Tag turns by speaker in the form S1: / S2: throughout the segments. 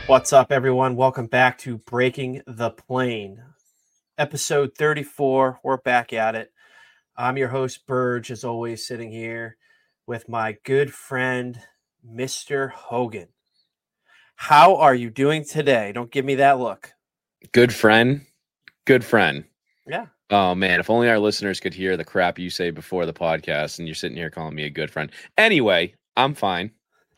S1: What's up, everyone? Welcome back to Breaking the Plane, episode 34. We're back at it. I'm your host, Burge, as always, sitting here with my good friend, Mr. Hogan. How are you doing today? Don't give me that look.
S2: Good friend. Good friend.
S1: Yeah.
S2: Oh, man, if only our listeners could hear the crap you say before the podcast and you're sitting here calling me a good friend. Anyway, I'm fine.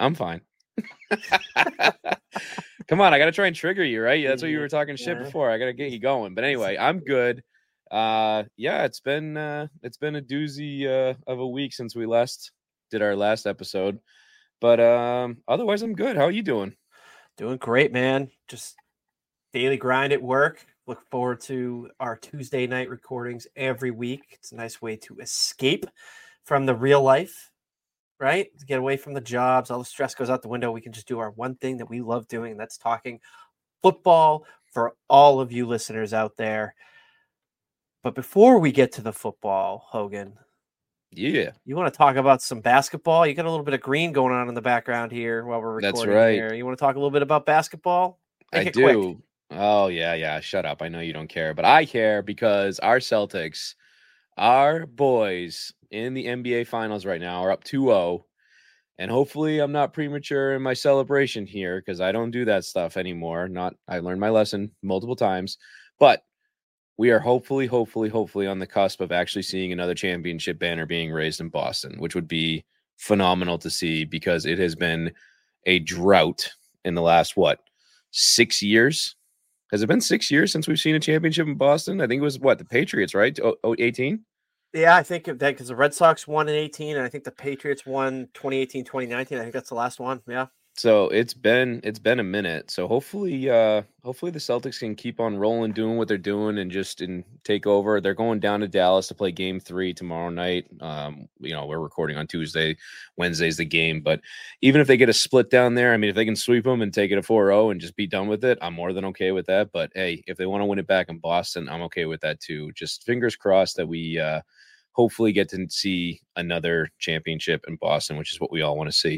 S2: Come on, I got to try and trigger you, right? That's what you were talking shit before. I got to get you going. But anyway, I'm good. It's been a doozy of a week since we did our last episode. But otherwise, I'm good. How are you doing?
S1: Doing great, man. Just daily grind at work. Look forward to our Tuesday night recordings every week. It's a nice way to escape from the real life, right? To get away from the jobs. All the stress goes out the window. We can just do our one thing that we love doing, and that's talking football for all of you listeners out there. But before we get to the football, Hogan,
S2: yeah,
S1: you want to talk about some basketball? You got a little bit of green going on in the background here while we're recording.
S2: That's right.
S1: Here. You want to talk a little bit about basketball?
S2: I do. Quick. Oh, yeah. Shut up. I know you don't care, but I care because our Celtics, our boys in the NBA Finals right now are up 2-0. And hopefully I'm not premature in my celebration here because I don't do that stuff anymore. I learned my lesson multiple times. But we are hopefully on the cusp of actually seeing another championship banner being raised in Boston, which would be phenomenal to see because it has been a drought in the last, 6 years? Has it been 6 years since we've seen a championship in Boston? I think it was, the Patriots, right? 18?
S1: Yeah, I think that because the Red Sox won in 18, and I think the Patriots won 2018, 2019. I think that's the last one. Yeah.
S2: So it's been a minute. So hopefully the Celtics can keep on rolling, doing what they're doing, and take over. They're going down to Dallas to play Game 3 tomorrow night. We're recording on Tuesday. Wednesday's the game, but even if they get a split down there, I mean, if they can sweep them and take it a 4-0 and just be done with it, I'm more than okay with that. But hey, if they want to win it back in Boston, I'm okay with that too. Just fingers crossed that we hopefully get to see another championship in Boston, which is what we all want to see.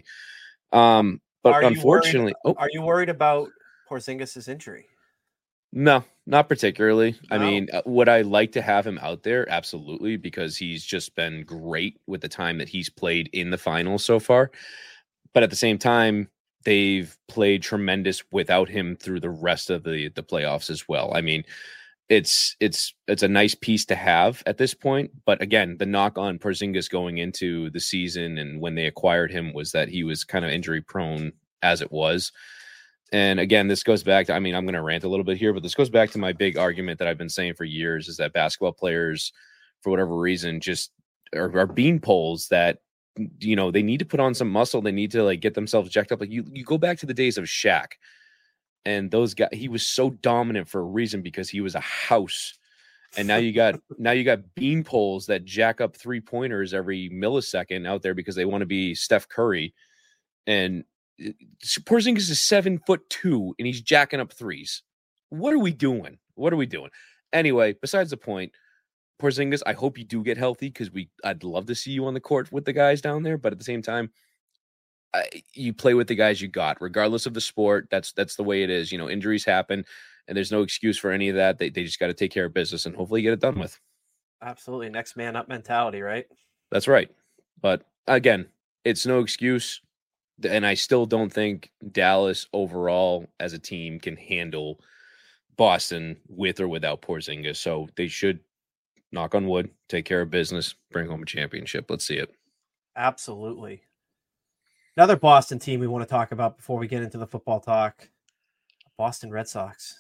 S2: But unfortunately,
S1: are you worried about Porzingis' injury?
S2: No, not particularly.
S1: No.
S2: I mean, would I like to have him out there? Absolutely, because he's just been great with the time that he's played in the finals so far. But at the same time, they've played tremendous without him through the rest of the playoffs as well. I mean, it's a nice piece to have at this point. But again, the knock on Porzingis going into the season and when they acquired him was that he was kind of injury prone as it was. And again, this goes back to, I'm going to rant a little bit here, but this goes back to my big argument that I've been saying for years is that basketball players, for whatever reason, just are beanpoles that, they need to put on some muscle. They need to get themselves jacked up. Like you go back to the days of Shaq. And those guys, he was so dominant for a reason because he was a house. And now you got bean poles that jack up 3-pointers every millisecond out there because they want to be Steph Curry. And Porzingis is 7'2" and he's jacking up threes. What are we doing? Anyway, besides the point, Porzingis, I hope you do get healthy because I'd love to see you on the court with the guys down there. But at the same time, you play with the guys you got, regardless of the sport. That's the way it is. Injuries happen, and there's no excuse for any of that. They just got to take care of business and hopefully get it done with.
S1: Absolutely. Next man up mentality, right?
S2: That's right. But again, it's no excuse. And I still don't think Dallas overall as a team can handle Boston with or without Porzingis. So they should, knock on wood, take care of business, bring home a championship. Let's see it.
S1: Absolutely. Another Boston team we want to talk about before we get into the football talk, Boston Red Sox.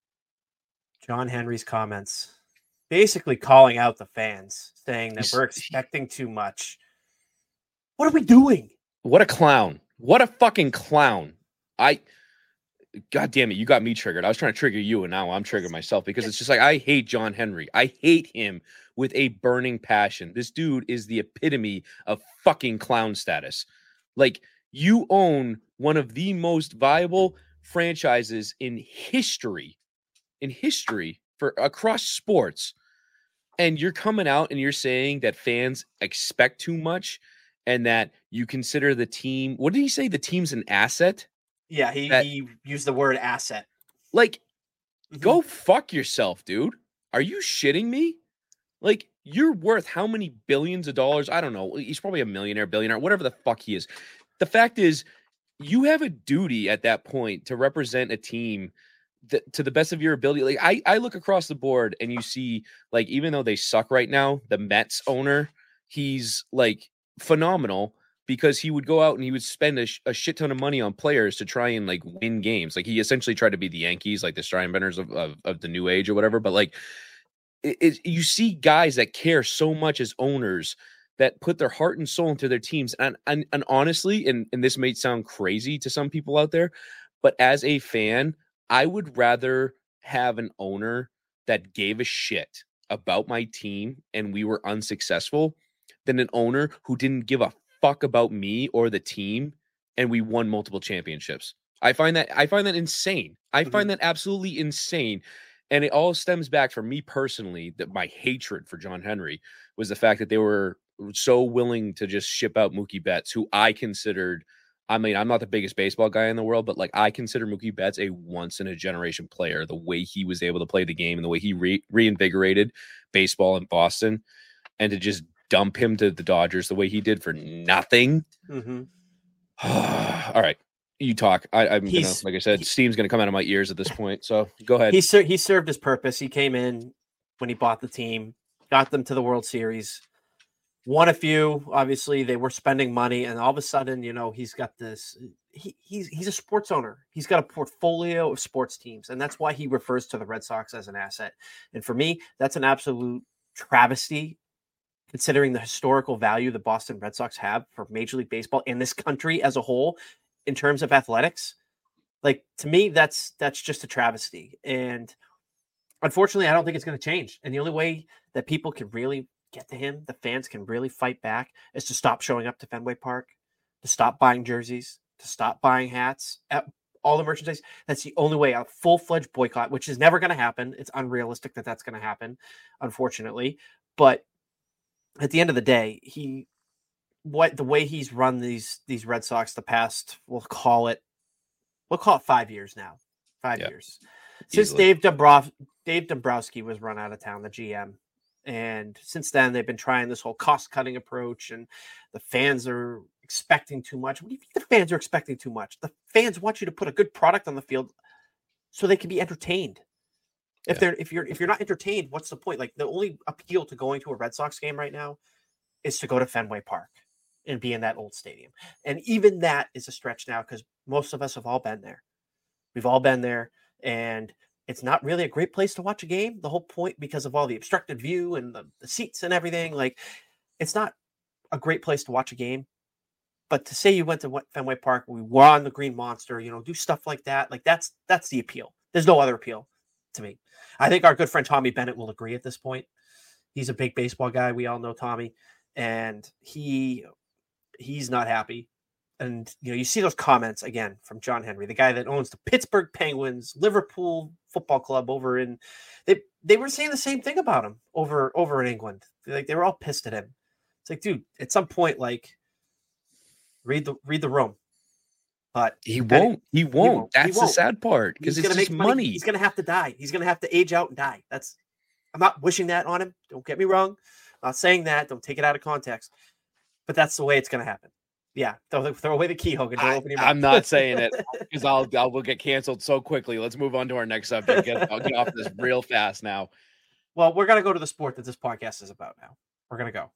S1: John Henry's comments, basically calling out the fans, saying that we're expecting too much. What are we doing?
S2: What a clown. What a fucking clown. God damn it, you got me triggered. I was trying to trigger you, and now I'm triggered myself because it's just I hate John Henry. I hate him with a burning passion. This dude is the epitome of fucking clown status. You own one of the most viable franchises in history for across sports. And you're coming out and you're saying that fans expect too much and that you consider the team. What did he say? The team's an asset?
S1: Yeah, he used the word asset.
S2: Like, go fuck yourself, dude. Are you shitting me? Like, you're worth how many billions of dollars? I don't know. He's probably a millionaire, billionaire, whatever the fuck he is. The fact is, you have a duty at that point to represent a team to the best of your ability. Like, I look across the board and you see, like, even though they suck right now, the Mets owner, he's like phenomenal because he would go out and he would spend a shit ton of money on players to try and like win games. Like, he essentially tried to be the Yankees, like the Steinbrenners of the new age or whatever. But like, you see guys that care so much as owners that put their heart and soul into their teams. And honestly, and this may sound crazy to some people out there, but as a fan, I would rather have an owner that gave a shit about my team and we were unsuccessful than an owner who didn't give a fuck about me or the team and we won multiple championships. I find that insane. I find that absolutely insane. And it all stems back from me personally, that my hatred for John Henry was the fact that they were so willing to just ship out Mookie Betts, who I considered, I mean, I'm not the biggest baseball guy in the world, but like, I consider Mookie Betts a once in a generation player, the way he was able to play the game and the way he reinvigorated baseball in Boston, and to just dump him to the Dodgers the way he did for nothing. All right. You talk. I'm gonna, like I said, steam's gonna come out of my ears at this point. So go ahead.
S1: He served his purpose. He came in when he bought the team, got them to the World Series, won a few. Obviously, they were spending money, and all of a sudden, you know, he's got this. He's a sports owner. He's got a portfolio of sports teams, and that's why he refers to the Red Sox as an asset. And for me, that's an absolute travesty, considering the historical value the Boston Red Sox have for Major League Baseball and this country as a whole. In terms of athletics, like, to me, that's just a travesty. And unfortunately, I don't think it's going to change. And the only way that people can really get to him, the fans can really fight back, is to stop showing up to Fenway Park, to stop buying jerseys, to stop buying hats, all the merchandise. That's the only way. A full-fledged boycott, which is never going to happen. It's unrealistic that that's going to happen, unfortunately. But at the end of the day, the way he's run these Red Sox the past, we'll call it 5 years now. 5 years. Since Dave Dombrowski was run out of town, the GM. And since then, they've been trying this whole cost-cutting approach, and the fans are expecting too much. What do you think the fans are expecting too much? The fans want you to put a good product on the field so they can be entertained. If you're not entertained, what's the point? Like, the only appeal to going to a Red Sox game right now is to go to Fenway Park and be in that old stadium. And even that is a stretch now, because most of us have all been there. We've all been there, and it's not really a great place to watch a game. The whole point, because of all the obstructed view and the seats and everything, like, it's not a great place to watch a game. But to say you went to Fenway Park, we were on the Green Monster, you know, do stuff like that. Like, that's the appeal. There's no other appeal to me. I think our good friend Tommy Bennett will agree at this point. He's a big baseball guy. We all know Tommy, and he's not happy. And, you know, you see those comments again from John Henry, the guy that owns the Pittsburgh Penguins, Liverpool Football Club over in, they were saying the same thing about him over in England. Like, they were all pissed at him. It's like, dude, at some point, like, read the room. But
S2: he won't. That's the sad part, because it's just money.
S1: He's going to have to die. He's going to have to age out and die. I'm not wishing that on him. Don't get me wrong. I'm not saying that. Don't take it out of context. But that's the way it's going to happen. Yeah, throw away the key, Hogan.
S2: I'm not saying it, because we'll get canceled so quickly. Let's move on to our next subject. I'll get off this real fast now.
S1: Well, we're going to go to the sport that this podcast is about now. We're going to go.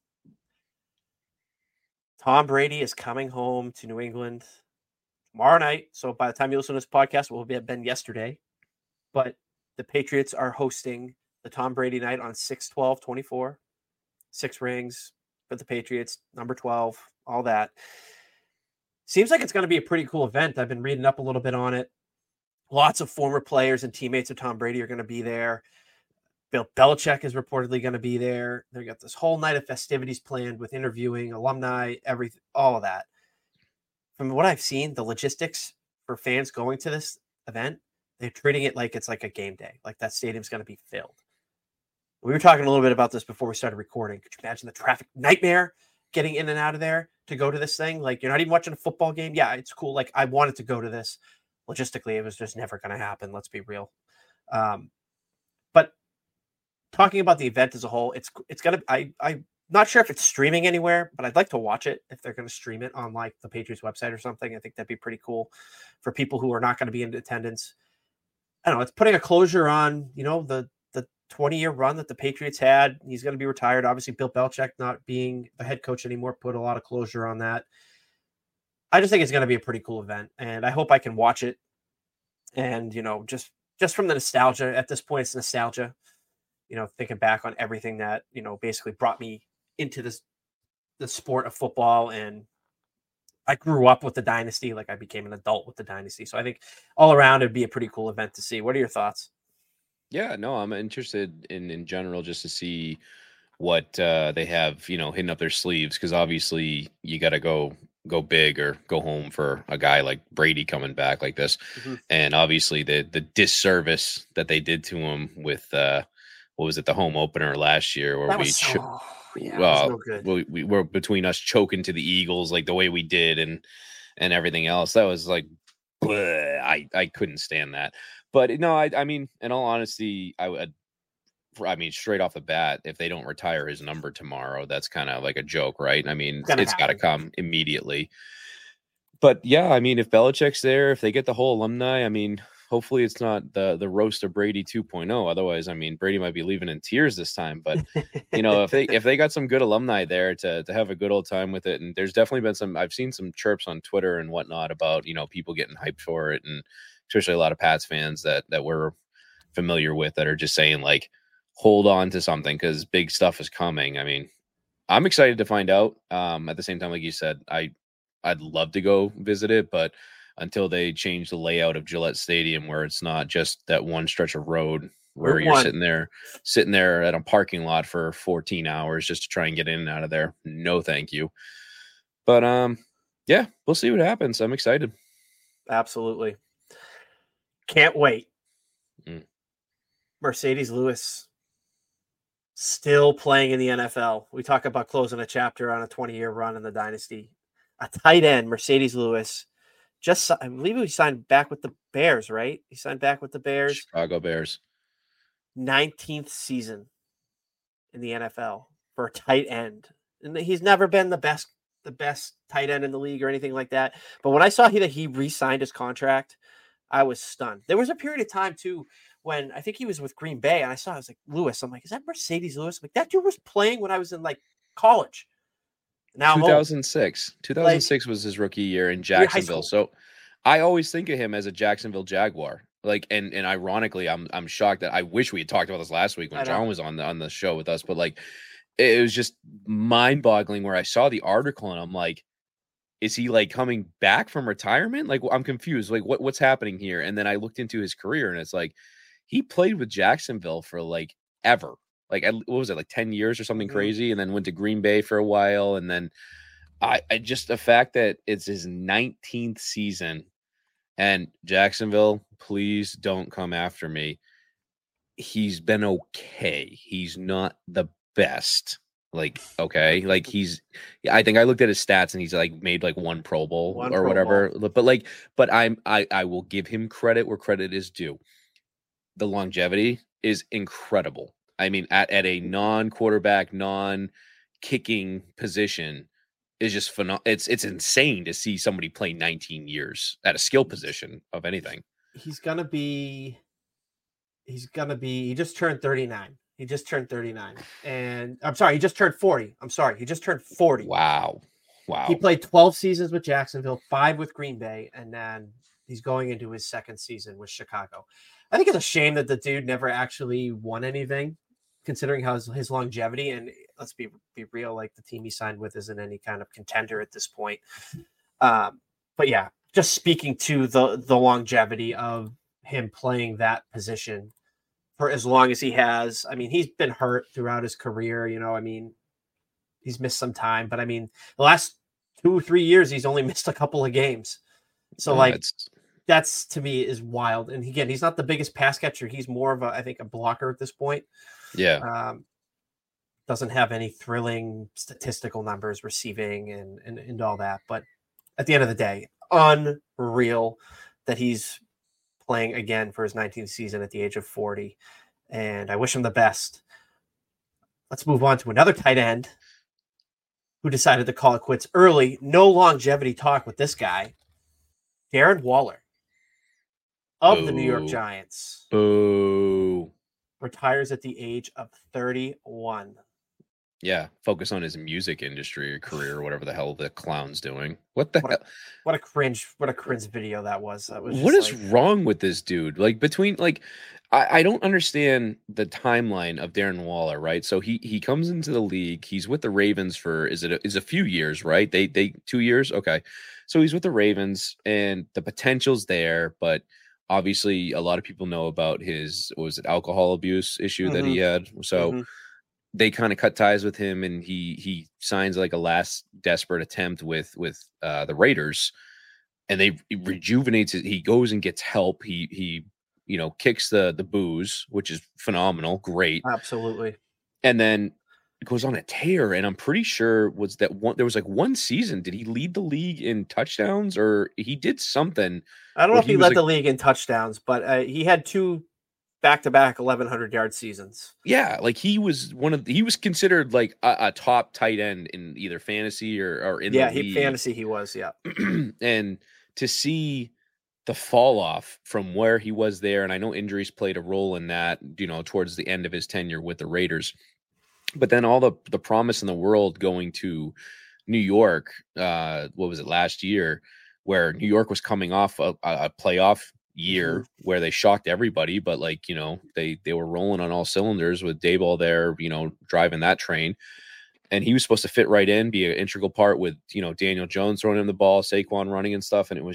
S1: Tom Brady is coming home to New England tomorrow night. So by the time you listen to this podcast, it will have been yesterday. But the Patriots are hosting the Tom Brady night on 6/12/24. 6 rings for the Patriots, number 12, all that. Seems like it's going to be a pretty cool event. I've been reading up a little bit on it. Lots of former players and teammates of Tom Brady are going to be there. Bill Belichick is reportedly going to be there. They got this whole night of festivities planned with interviewing, alumni, everything, all of that. From what I've seen, the logistics for fans going to this event, they're treating it like it's like a game day. Like, that stadium's going to be filled. We were talking a little bit about this before we started recording. Could you imagine the traffic nightmare getting in and out of there to go to this thing? Like, you're not even watching a football game. Yeah, it's cool. Like, I wanted to go to this, logistically, it was just never going to happen. Let's be real. But talking about the event as a whole, it's going to, I'm not sure if it's streaming anywhere, but I'd like to watch it if they're going to stream it on like the Patriots website or something. I think that'd be pretty cool for people who are not going to be in attendance. I don't know. It's putting a closure on, the 20-year run that the Patriots had. He's going to be retired. Obviously, Bill Belichick not being the head coach anymore put a lot of closure on that. I just think it's going to be a pretty cool event, and I hope I can watch it. And, just from the nostalgia, at this point, it's nostalgia, thinking back on everything that, basically brought me into the sport of football. And I grew up with the dynasty. Like I became an adult with the dynasty. So I think all around it'd be a pretty cool event to see. What are your thoughts?
S2: Yeah, no, I'm interested in general just to see what they have, hitting up their sleeves, because obviously you got to go big or go home for a guy like Brady coming back like this.
S1: Mm-hmm.
S2: And obviously the disservice that they did to him with what was it, the home opener last year where
S1: no good.
S2: we were between us choking to the Eagles like the way we did and everything else. That was like bleh, I couldn't stand that. But no, I mean, in all honesty, I mean, straight off the bat, if they don't retire his number tomorrow, that's kind of like a joke, right? I mean, it's got to come immediately. But yeah, I mean, if Belichick's there, if they get the whole alumni, I mean, hopefully it's not the roast of Brady 2.0. Otherwise, I mean, Brady might be leaving in tears this time. But if they got some good alumni there to have a good old time with it, and there's definitely been I've seen some chirps on Twitter and whatnot about people getting hyped for it, and especially a lot of Pats fans that we're familiar with that are just saying like, hold on to something because big stuff is coming. I mean, I'm excited to find out. At the same time, like you said, I'd love to go visit it, but until they change the layout of Gillette Stadium, where it's not just that one stretch of road where you're sitting there at a parking lot for 14 hours just to try and get in and out of there. No, thank you. But yeah, we'll see what happens. I'm excited.
S1: Absolutely. Can't wait. Mercedes Lewis still playing in the NFL. We talk about closing a chapter on a 20-year run in the dynasty. A tight end, Mercedes Lewis, I believe he signed back with the Bears, right? He signed back with the Bears.
S2: Chicago Bears.
S1: 19th season in the NFL for a tight end. And he's never been the best tight end in the league or anything like that. But when I saw that he re-signed his contract, I was stunned. There was a period of time too when I think he was with Green Bay, and I was like, Lewis. I'm like, is that Mercedes Lewis? I'm like, that dude was playing when I was in like college. Now
S2: 2006. 2006 was his rookie year in Jacksonville. So I always think of him as a Jacksonville Jaguar. Like, and ironically, I'm shocked that I wish we had talked about this last week when John was on the show with us. But like, it was just mind-boggling where I saw the article and I'm like, is he like coming back from retirement? Like, I'm confused. Like, what's happening here? And then I looked into his career and it's like he played with Jacksonville for like ever. Like, what was it, like 10 years or something crazy? And then went to Green Bay for a while. And then I just the fact that it's his 19th season and Jacksonville, please don't come after me. He's been okay. He's not the best. Like, okay. Like I think I looked at his stats and he's like made like one Pro Bowl or whatever. But I will give him credit where credit is due. The longevity is incredible. I mean, at a non-quarterback, non-kicking position is just phenomenal. It's insane to see somebody play 19 years at a skill position of anything.
S1: He just turned 39. He just turned 39. And I'm sorry, he just turned 40. He just turned 40.
S2: Wow.
S1: He played 12 seasons with Jacksonville, 5 with Green Bay, and then he's going into his second season with Chicago. I think it's a shame that the dude never actually won anything, considering how his longevity. And let's be real, like the team he signed with isn't any kind of contender at this point. But yeah, just speaking to the longevity of him playing that position for as long as he has. I mean, he's been hurt throughout his career. I mean, he's missed some time, but I mean, the last 2 or 3 years, he's only missed a couple of games. So that's to me is wild. And again, he's not the biggest pass catcher. He's more of I think a blocker at this point.
S2: Yeah.
S1: Doesn't have any thrilling statistical numbers receiving and all that. But at the end of the day, unreal. that he's playing again for his 19th season at the age of 40, and I wish him the best. Let's move on to another tight end who decided to call it quits early. No longevity talk with this guy. Darren Waller of the New York Giants.
S2: Boo.
S1: Retires at the age of 31.
S2: Yeah, focus on his music industry or career or whatever the hell the clown's doing. What the hell?
S1: What a cringe video that was.
S2: What is wrong with this dude? Like between I don't understand the timeline of Darren Waller, right? So he comes into the league. He's with the Ravens for is a few years, right? They 2 years, okay. So he's with the Ravens, and the potential's there, but obviously a lot of people know about his alcohol abuse issue that he had. So they kind of cut ties with him, and he signs like a last desperate attempt with the Raiders, and they rejuvenates it. He goes and gets help. He kicks the booze, which is phenomenal, great,
S1: absolutely.
S2: And then it goes on a tear, and I'm pretty sure there was like one season. Did he lead the league in touchdowns, or he did something?
S1: I don't know if he led the league in touchdowns, but he had 2 back-to-back 1,100-yard seasons.
S2: Yeah, like he was considered like a top tight end in either fantasy or in the league.
S1: Fantasy he was, yeah.
S2: And to see the fall off from where he was there, and I know injuries played a role in that, towards the end of his tenure with the Raiders, but then all the promise in the world going to New York, what was it, last year, where New York was coming off a playoff year where they shocked everybody, but they were rolling on all cylinders with Daboll there, driving that train, and he was supposed to fit right in, be an integral part with Daniel Jones throwing him the ball, Saquon running and stuff, and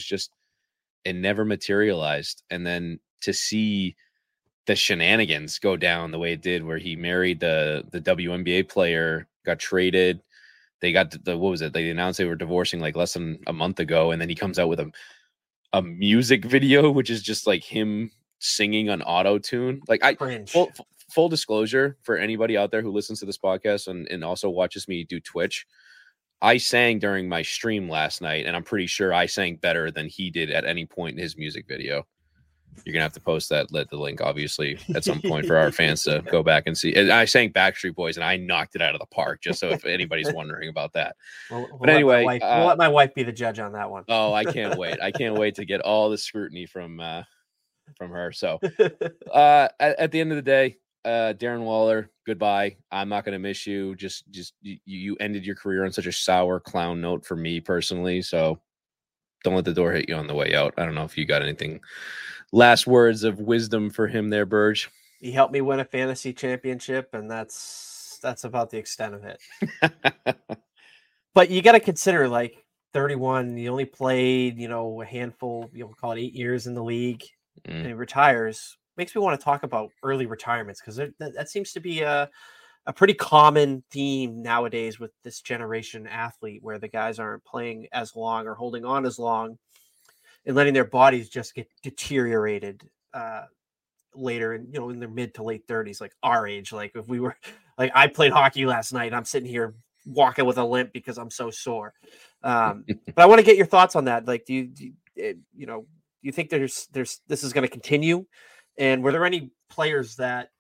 S2: it never materialized. And then to see the shenanigans go down the way it did, where he married the WNBA player, got traded, they got what was it, they announced they were divorcing like less than a month ago, and then he comes out with a music video, which is just like him singing on auto-tune. Like full disclosure for anybody out there who listens to this podcast and also watches me do Twitch, I sang during my stream last night, and I'm pretty sure I sang better than he did at any point in his music video. You're gonna have to post the link, obviously, at some point for our fans to go back and see. And I sang Backstreet Boys, and I knocked it out of the park. Just so if anybody's wondering about that. But anyway,
S1: we'll let my wife be the judge on that one.
S2: Oh, I can't wait! I can't wait to get all the scrutiny from her. So, at the end of the day, Darren Waller, goodbye. I'm not gonna miss you. Just you ended your career on such a sour clown note for me personally. So, don't let the door hit you on the way out. I don't know if you got anything. Last words of wisdom for him there, Burge.
S1: He helped me win a fantasy championship, and that's about the extent of it. But you got to consider, like, 31, he only played, a handful, call it 8 years in the league, and he retires. Makes me want to talk about early retirements, because that seems to be a pretty common theme nowadays with this generation athlete, where the guys aren't playing as long or holding on as long, and letting their bodies just get deteriorated later, in their mid to late 30s, like our age. Like if we were, like I played hockey last night, and I'm sitting here walking with a limp because I'm so sore. But I want to get your thoughts on that. Like, do you think there's this is going to continue? And were there any players that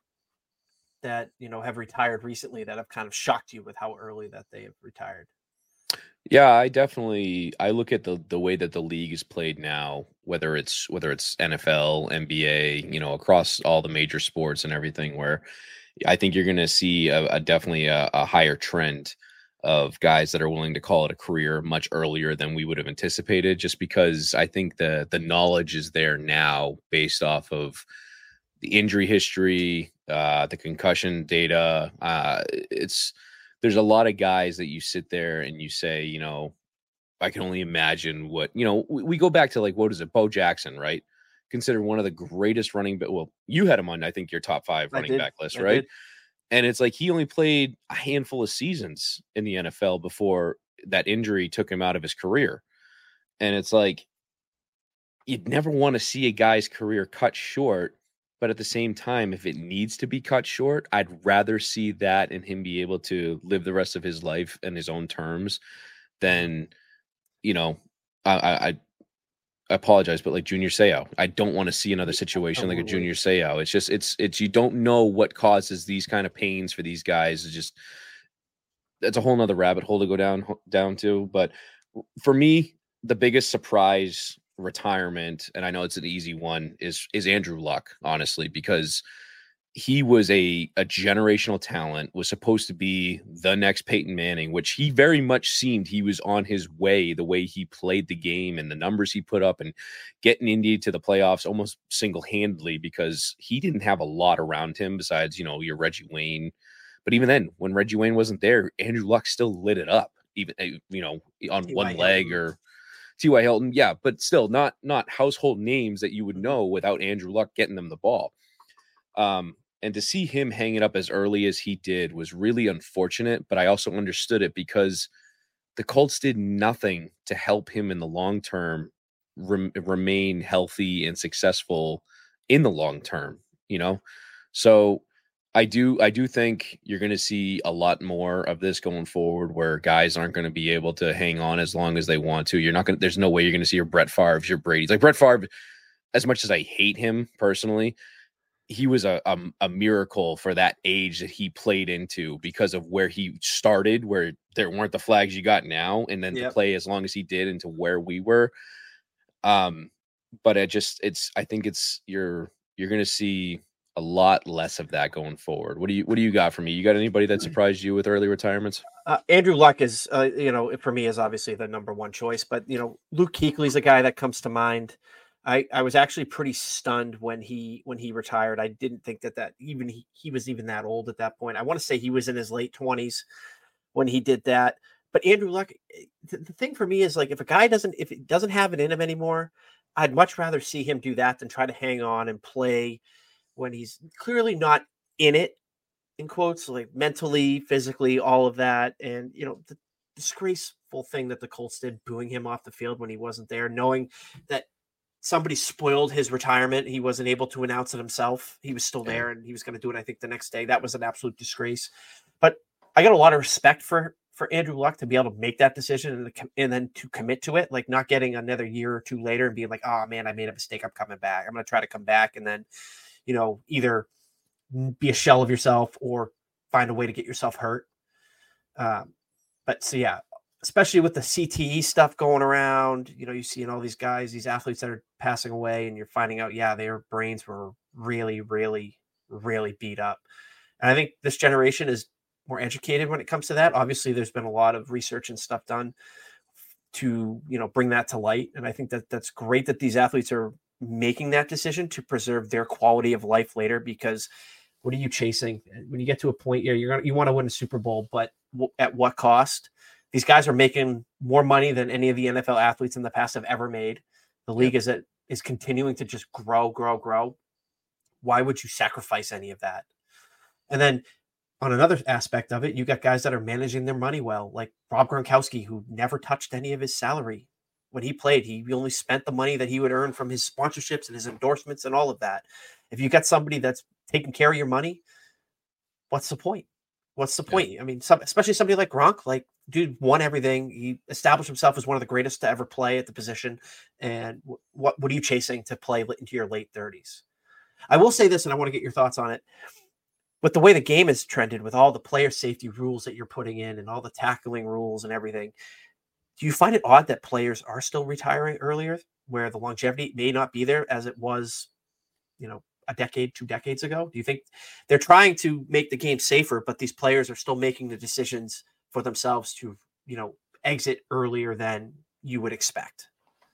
S1: have retired recently that have kind of shocked you with how early that they have retired?
S2: Yeah, I look at the way that the league is played now, whether it's NFL, NBA, across all the major sports and everything, where I think you're going to see definitely a higher trend of guys that are willing to call it a career much earlier than we would have anticipated, just because I think the knowledge is there now based off of the injury history, the concussion data. There's a lot of guys that you sit there and you say, I can only imagine what, we go back to, like, what is it? Bo Jackson, right? Considered one of the greatest running back. Well, you had him on, I think, your top 5 running back list, right? And it's like, he only played a handful of seasons in the NFL before that injury took him out of his career. And it's like, you'd never want to see a guy's career cut short. But at the same time, if it needs to be cut short, I'd rather see that and him be able to live the rest of his life in his own terms than, I I apologize, but like Junior Seau, I don't want to see another situation like a
S1: Absolutely.
S2: Junior Seau. It's just, it's, you don't know what causes these kind of pains for these guys. It's just, it's a whole nother rabbit hole to go down to. But for me, the biggest surprise retirement, and I know it's an easy one, is Andrew Luck, honestly, because he was a generational talent, was supposed to be the next Peyton Manning, which he very much seemed he was on his way, the way he played the game and the numbers he put up and getting Indy to the playoffs almost single-handedly, because he didn't have a lot around him besides, your Reggie Wayne. But even then, when Reggie Wayne wasn't there, Andrew Luck still lit it up, even, on one leg, or T.Y. Hilton. Yeah, but still not household names that you would know without Andrew Luck getting them the ball. And to see him hang it up as early as he did was really unfortunate, but I also understood it because the Colts did nothing to help him in the long term remain healthy and successful in the long term, So I do think you're going to see a lot more of this going forward, where guys aren't going to be able to hang on as long as they want to. There's no way you're going to see your Brett Favre's, your Brady's. Like Brett Favre, as much as I hate him personally, he was a miracle for that age that he played into, because of where he started, where there weren't the flags you got now, and then to play as long as he did into where we were. But I think you're going to see a lot less of that going forward. What do you got for me? You got anybody that surprised you with early retirements?
S1: Andrew Luck is, for me, is obviously the number one choice, but Luke Kuechly's a guy that comes to mind. I was actually pretty stunned when he retired. I didn't think that even he was even that old at that point. I want to say he was in his late 20s when he did that. But Andrew Luck, the thing for me is, like, if it doesn't have it in him anymore, I'd much rather see him do that than try to hang on and play when he's clearly not in it, in quotes, like mentally, physically, all of that. And, the disgraceful thing that the Colts did, booing him off the field when he wasn't there, knowing that somebody spoiled his retirement. He wasn't able to announce it himself. He was still there, and he was going to do it, I think, the next day. That was an absolute disgrace. But I got a lot of respect for Andrew Luck to be able to make that decision and then to commit to it, like not getting another year or two later and being like, oh man, I made a mistake. I'm coming back. I'm going to try to come back. And then, either be a shell of yourself or find a way to get yourself hurt. But so, yeah, especially with the CTE stuff going around, you see in all these guys, these athletes that are passing away, and you're finding out, their brains were really, really, really beat up. And I think this generation is more educated when it comes to that. Obviously, there's been a lot of research and stuff done to, bring that to light. And I think that's great that these athletes are making that decision to preserve their quality of life later, because what are you chasing when you get to a point you want to win a Super Bowl, but at what cost? These guys are making more money than any of the NFL athletes in the past have ever made. The league is continuing to just grow. Why would you sacrifice any of that? And then on another aspect of it, you got guys that are managing their money well, like Rob Gronkowski, who never touched any of his salary when he played. He only spent the money that he would earn from his sponsorships and his endorsements and all of that. If you got somebody that's taking care of your money, what's the point? I mean, especially somebody like Gronk, like, dude won everything. He established himself as one of the greatest to ever play at the position. And what are you chasing to play into your late 30s? I will say this, and I want to get your thoughts on it. With the way the game has trended, with all the player safety rules that you're putting in and all the tackling rules and everything, do you find it odd that players are still retiring earlier, where the longevity may not be there as it was, a decade, 2 decades ago? Do you think they're trying to make the game safer, but these players are still making the decisions for themselves to, exit earlier than you would expect?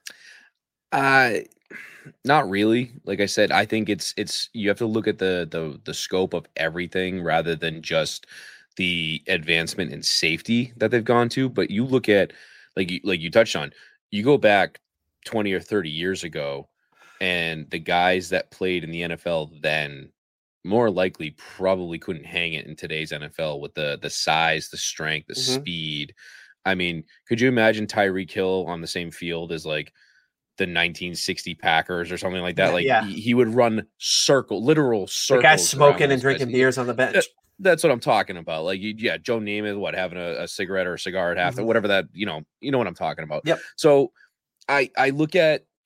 S2: Not really. Like I said, I think it's you have to look at the scope of everything rather than just the advancement in safety that they've gone to. But you look at, like you touched on, you go back 20 or 30 years ago, and the guys that played in the NFL then more likely probably couldn't hang it in today's NFL with the size, the strength, the speed. I mean, could you imagine Tyreek Hill on the same field as like the 1960 Packers or something like that? He would run literal circles. The
S1: guy's smoking and drinking beers on the bench.
S2: That's what I'm talking about. Like, Joe Namath, having a cigarette or a cigar at half, whatever that, you know what I'm talking about.
S1: Yep.
S2: So I look at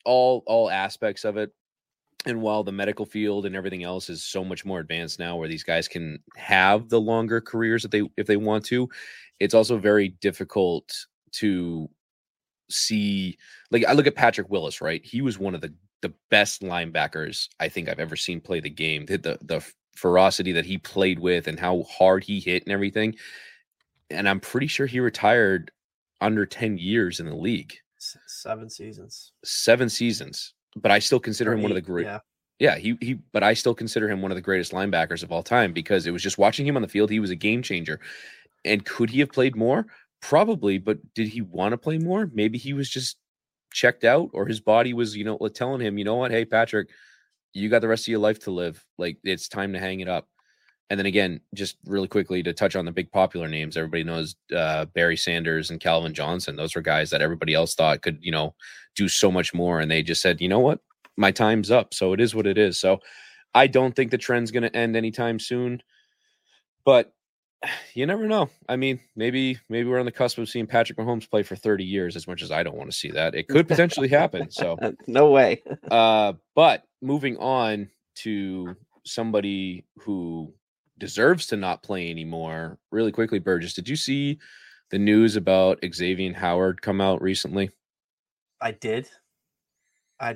S2: all aspects of it. And while the medical field and everything else is so much more advanced now, where these guys can have the longer careers if they want to, it's also very difficult to see. Like, I look at Patrick Willis, right? He was one of the best linebackers I think I've ever seen play the game. The ferocity that he played with and how hard he hit and everything. And I'm pretty sure he retired under 10 years in the league.
S1: 7 seasons.
S2: 7 seasons. But I still consider him one of the great. Yeah, but I still consider him one of the greatest linebackers of all time, because it was just watching him on the field. He was a game changer. And could he have played more? Probably. But did he want to play more? Maybe he was just checked out, or his body was, telling him, you know what? Hey, Patrick, you got the rest of your life to live. Like, it's time to hang it up. And then again, just really quickly to touch on the big popular names, everybody knows Barry Sanders and Calvin Johnson. Those were guys that everybody else thought could, do so much more. And they just said, you know what? My time's up. So it is what it is. So I don't think the trend's going to end anytime soon. But you never know. I mean, maybe we're on the cusp of seeing Patrick Mahomes play for 30 years, as much as I don't want to see that. It could potentially happen. So
S1: no way.
S2: But moving on to somebody who deserves to not play anymore, really quickly, Burgess, did you see the news about Xavier Howard come out recently?
S1: I did. I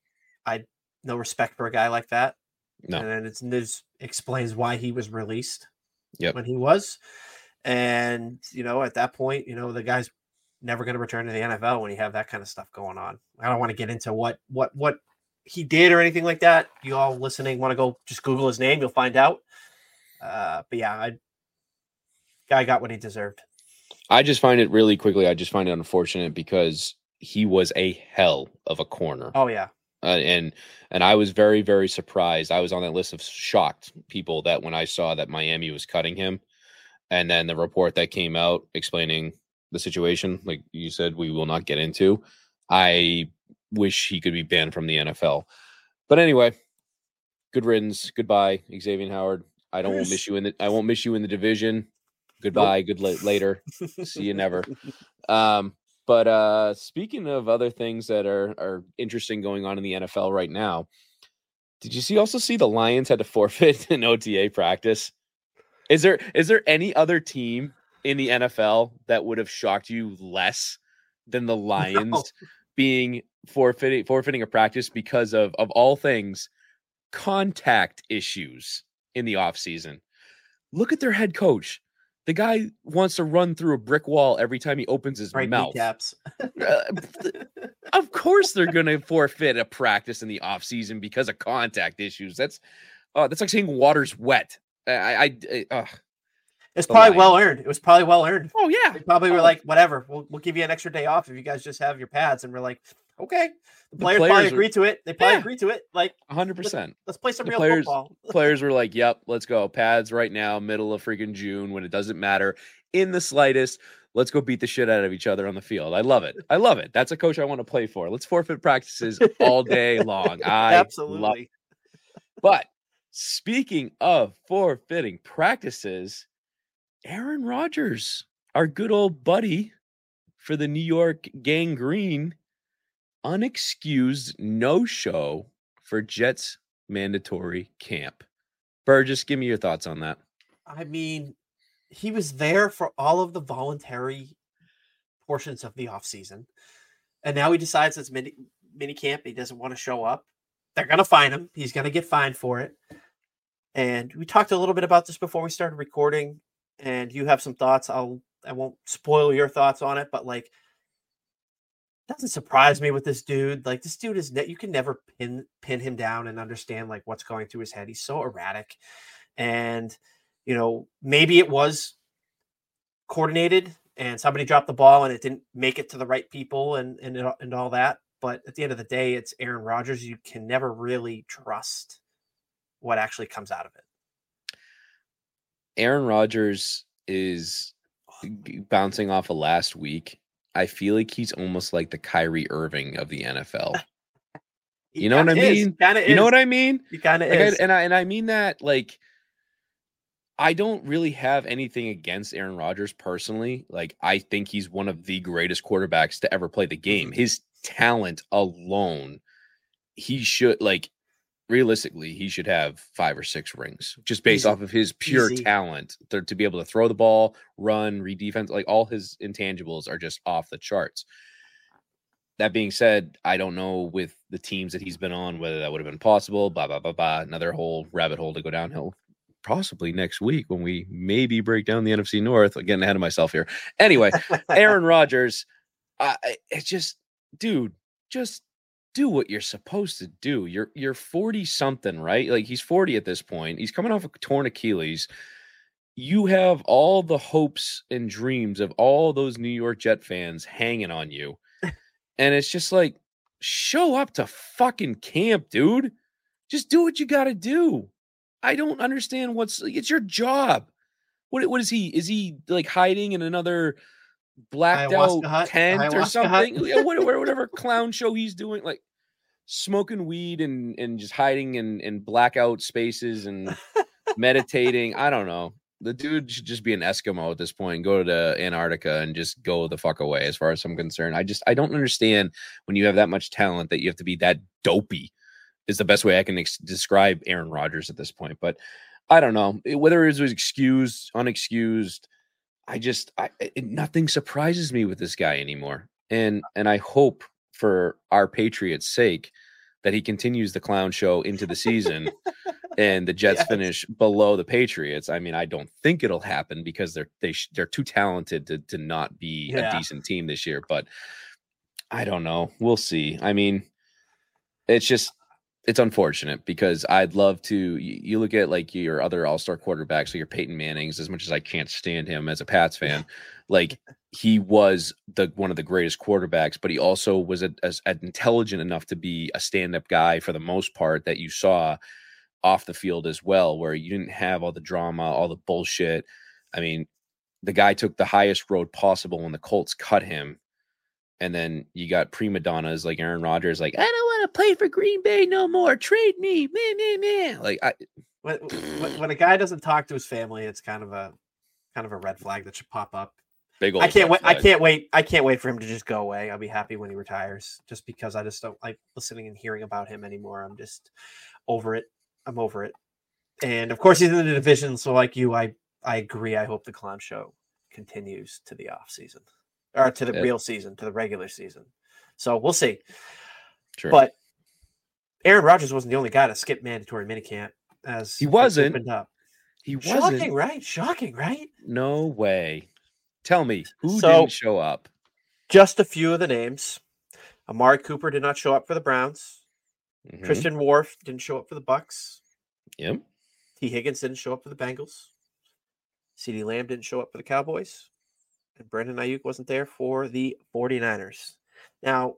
S1: no respect for a guy like that.
S2: No.
S1: And then it explains why he was released
S2: when
S1: he was. And, at that point, the guy's never going to return to the NFL when you have that kind of stuff going on. I don't want to get into what he did or anything like that. You all listening want to go just Google his name, you'll find out. But yeah, guy got what he deserved.
S2: I just find it unfortunate because he was a hell of a corner.
S1: Oh yeah.
S2: And I was very, very surprised. I was on that list of shocked people that when I saw that Miami was cutting him, and then the report that came out explaining the situation, like you said, we will not get into. I wish he could be banned from the NFL. But anyway, good riddance. Goodbye, Xavier Howard. I won't miss you in the division. Goodbye. Nope. Good later. See you never. But speaking of other things that are interesting going on in the NFL right now, did you also see the Lions had to forfeit an OTA practice? Is there any other team in the NFL that would have shocked you less than the Lions being forfeiting a practice because of all things, contact issues in the offseason? Look at their head coach. The guy wants to run through a brick wall every time he opens his mouth. Of course they're going to forfeit a practice in the offseason because of contact issues. That's like saying water's wet.
S1: It's probably well earned. It was probably well earned.
S2: Oh yeah.
S1: They probably were like, whatever, we'll give you an extra day off if you guys just have your pads. And we're like, okay. The players probably agreed to it. They probably agreed to it. Like
S2: 100%.
S1: Let's play some real football.
S2: Players were like, yep, let's go. Pads right now, middle of freaking June, when it doesn't matter in the slightest. Let's go beat the shit out of each other on the field. I love it. That's a coach I want to play for. Let's forfeit practices all day long.
S1: Absolutely
S2: love it. But speaking of forfeiting practices, Aaron Rodgers, our good old buddy for the New York Gang Green, unexcused no-show for Jets mandatory camp. Burgess, give me your thoughts on that.
S1: I mean, he was there for all of the voluntary portions of the offseason, and now he decides it's mini camp. He doesn't want to show up. They're going to fine him. He's going to get fined for it. And we talked a little bit about this before we started recording, and you have some thoughts. I won't spoil your thoughts on it, but like, doesn't surprise me with this dude. Like, this dude you can never pin him down and understand like what's going through his head. He's so erratic, and maybe it was coordinated and somebody dropped the ball and it didn't make it to the right people and all that. But at the end of the day, it's Aaron Rodgers. You can never really trust what actually comes out of it.
S2: Aaron Rodgers is bouncing off of last week. I feel like he's almost like the Kyrie Irving of the NFL. You know what I mean? You know what I mean?
S1: He kind of is.
S2: And I mean that, like, I don't really have anything against Aaron Rodgers personally. Like, I think he's one of the greatest quarterbacks to ever play the game. His talent alone he should, like, realistically, he should have 5 or 6 rings just based
S1: Easy.
S2: off of his pure
S1: Easy.
S2: talent to be able to throw the ball, run, read defense. Like, all his intangibles are just off the charts. That being said, I don't know with the teams that he's been on whether that would have been possible. Blah, blah, blah, blah. Another whole rabbit hole to go downhill. Possibly next week when we maybe break down the NFC North. Getting ahead of myself here. Anyway, Aaron Rodgers, it's just, dude, just do what you're supposed to do. You're 40 something, right? Like, he's 40 at this point. He's coming off a torn Achilles. You have all the hopes and dreams of all those New York Jet fans hanging on you. And it's just like, show up to fucking camp, dude. Just do what you got to do. I don't understand it's your job. What is he? Is he like hiding in another blacked out tent or something? Whatever clown show he's doing, like smoking weed and just hiding in blackout spaces and meditating. I don't know. The dude should just be an Eskimo at this point and go to Antarctica and just go the fuck away, as far as I'm concerned. I don't understand when you have that much talent that you have to be that dopey, is the best way I can describe Aaron Rodgers at this point. But I don't know whether it was excused, unexcused. Nothing surprises me with this guy anymore. And I hope for our Patriots' sake that he continues the clown show into the season and the Jets finish below the Patriots. I mean, I don't think it'll happen because they're too talented to not be a decent team this year. But I don't know. We'll see. I mean, it's unfortunate because I'd love to. You look at like your other all-star quarterbacks, like your Peyton Mannings. As much as I can't stand him as a Pats fan, like he was one of the greatest quarterbacks, but he also was as intelligent enough to be a stand-up guy for the most part that you saw off the field as well, where you didn't have all the drama, all the bullshit. I mean, the guy took the highest road possible when the Colts cut him. And then you got prima donnas like Aaron Rodgers, like, I don't want to play for Green Bay no more. Trade me. Meh. Like,
S1: when a guy doesn't talk to his family, it's kind of a red flag that should pop up.
S2: Big old
S1: I can't wait. I can't wait for him to just go away. I'll be happy when he retires, just because I just don't like listening and hearing about him anymore. I'm just over it. I'm over it. And of course, he's in the division. So like you, I agree. I hope the clown show continues to the off season. Or to the real season, to the regular season. So we'll see.
S2: Sure.
S1: But Aaron Rodgers wasn't the only guy to skip mandatory minicamp as
S2: he wasn't.
S1: Opened up.
S2: He wasn't.
S1: Shocking, right?
S2: No way. Tell me, who didn't show up?
S1: Just a few of the names. Amari Cooper did not show up for the Browns. Mm-hmm. Christian Wharf didn't show up for the Bucks.
S2: Yep.
S1: T. Higgins didn't show up for the Bengals. CeeDee Lamb didn't show up for the Cowboys. And Brandon Ayuk wasn't there for the 49ers. Now,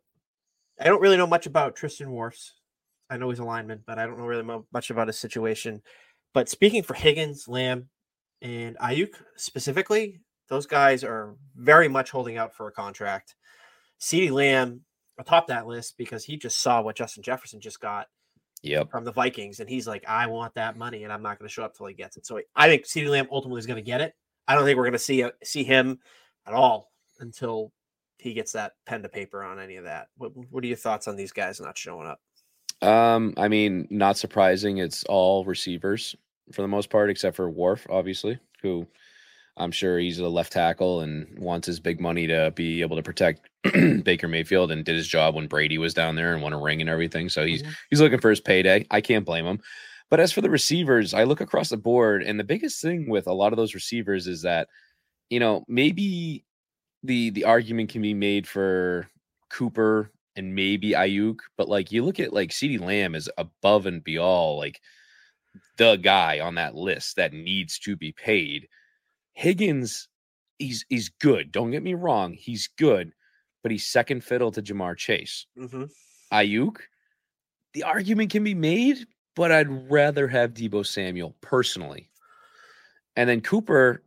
S1: I don't really know much about Tristan Wirfs. I know he's a lineman, but I don't know really much about his situation. But speaking for Higgins, Lamb, and Ayuk specifically, those guys are very much holding out for a contract. CeeDee Lamb atop that list because he just saw what Justin Jefferson just got from the Vikings, and he's like, I want that money, and I'm not going to show up till he gets it. So I think CeeDee Lamb ultimately is going to get it. I don't think we're going to see him at all until he gets that pen to paper on any of that. What are your thoughts on these guys not showing up?
S2: I mean, not surprising. It's all receivers for the most part, except for Wharf, obviously, who I'm sure he's a left tackle and wants his big money to be able to protect Baker Mayfield and did his job when Brady was down there and won a ring and everything. So he's looking for his payday. I can't blame him. But as for the receivers, I look across the board, and the biggest thing with a lot of those receivers is that, you know, maybe the argument can be made for Cooper and maybe Ayuk, but like you look at like CeeDee Lamb is above and beyond like the guy on that list that needs to be paid. Higgins, he's good. Don't get me wrong, he's good, but he's second fiddle to Jamar Chase.
S1: Mm-hmm.
S2: Ayuk, the argument can be made, but I'd rather have Deebo Samuel personally. And then Cooper,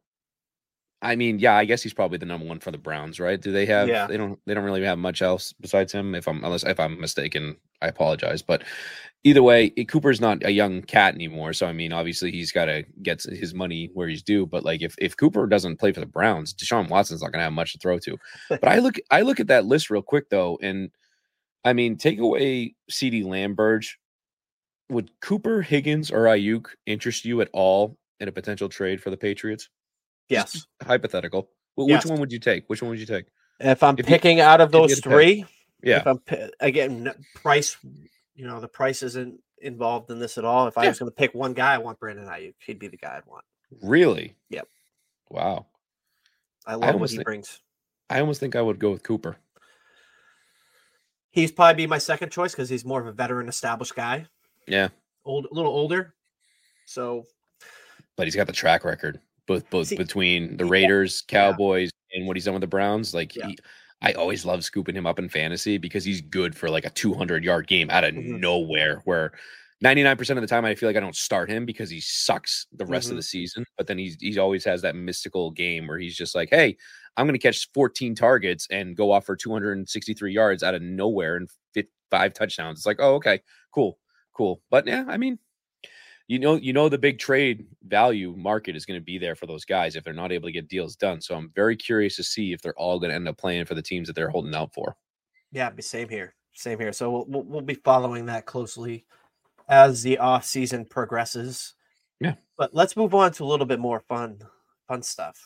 S2: I mean, yeah, I guess he's probably the number one for the Browns, right? Do they have? Yeah. They don't really have much else besides him. If I'm mistaken, I apologize. But either way, Cooper's not a young cat anymore. So I mean, obviously he's got to get his money where he's due. But like, if Cooper doesn't play for the Browns, Deshaun Watson's not going to have much to throw to. But I look at that list real quick though, and I mean, take away CeeDee Lamb. Would Cooper, Higgins, or Ayuk interest you at all in a potential trade for the Patriots?
S1: Yes.
S2: Just hypothetical. Well,
S1: Yes.
S2: which one would you take? Which one would you take?
S1: If I'm picking out of those three,
S2: yeah.
S1: If I'm again price, the price isn't involved in this at all. If I was going to pick one guy, I want Brandon Ayuk. He'd be the guy I'd want.
S2: Really?
S1: Yep.
S2: Wow.
S1: I love what he brings.
S2: I almost think I would go with Cooper.
S1: He's probably be my second choice because he's more of a veteran, established guy.
S2: Yeah.
S1: A little older. So.
S2: But he's got the track record, both between the Raiders, Cowboys, and what he's done with the Browns. I always love scooping him up in fantasy because he's good for like a 200-yard game out of nowhere, where 99% of the time I feel like I don't start him because he sucks the rest of the season. But then he always has that mystical game where he's just like, hey, I'm going to catch 14 targets and go off for 263 yards out of nowhere and 5 touchdowns. It's like, oh, okay, cool. But yeah, I mean, the big trade value market is going to be there for those guys if they're not able to get deals done. So I'm very curious to see if they're all going to end up playing for the teams that they're holding out for.
S1: Yeah, same here. So we'll be following that closely as the off season progresses.
S2: Yeah.
S1: But let's move on to a little bit more fun stuff.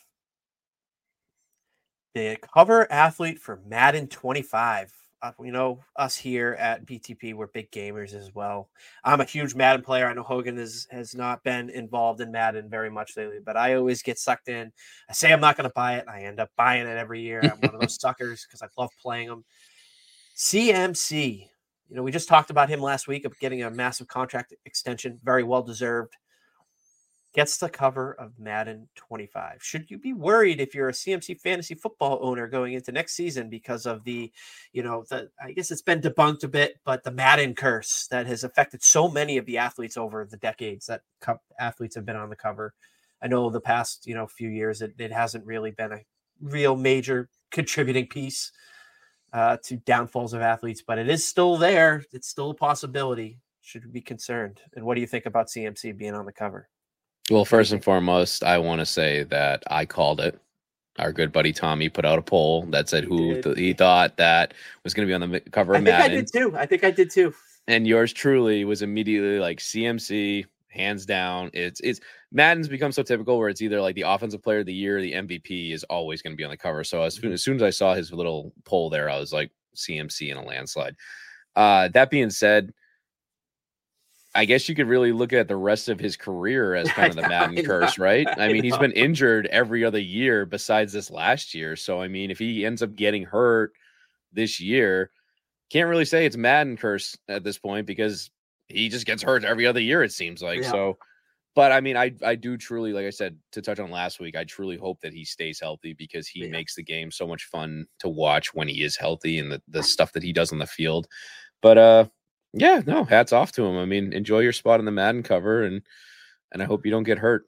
S1: The cover athlete for Madden 25. Us here at BTP, we're big gamers as well. I'm a huge Madden player. I know Hogan has not been involved in Madden very much lately, but I always get sucked in. I say I'm not going to buy it, and I end up buying it every year. I'm one of those suckers because I love playing them. CMC, we just talked about him last week of getting a massive contract extension, very well deserved. Gets the cover of Madden 25. Should you be worried if you're a CMC fantasy football owner going into next season because of I guess it's been debunked a bit, but the Madden curse that has affected so many of the athletes over the decades that athletes have been on the cover. I know the past, few years, it hasn't really been a real major contributing piece to downfalls of athletes, but it is still there. It's still a possibility. Should we be concerned? And what do you think about CMC being on the cover?
S2: Well, first and foremost, I want to say that I called it. Our good buddy Tommy put out a poll that said who he thought that was going to be on the cover of Madden.
S1: I think I did too.
S2: And yours truly was immediately like CMC, hands down. It's Madden's become so typical where it's either like the offensive player of the year or the MVP is always going to be on the cover. So as soon as I saw his little poll there, I was like CMC in a landslide. That being said, I guess you could really look at the rest of his career as kind of the Madden curse, right? I mean, he's been injured every other year besides this last year. So, I mean, if he ends up getting hurt this year, can't really say it's Madden curse at this point because he just gets hurt every other year, it seems like. Yeah. So, but I mean, I do truly, like I said, to touch on last week, I truly hope that he stays healthy because he makes the game so much fun to watch when he is healthy and the stuff that he does on the field. But, yeah, no, hats off to him. I mean, enjoy your spot on the Madden cover, and I hope you don't get hurt.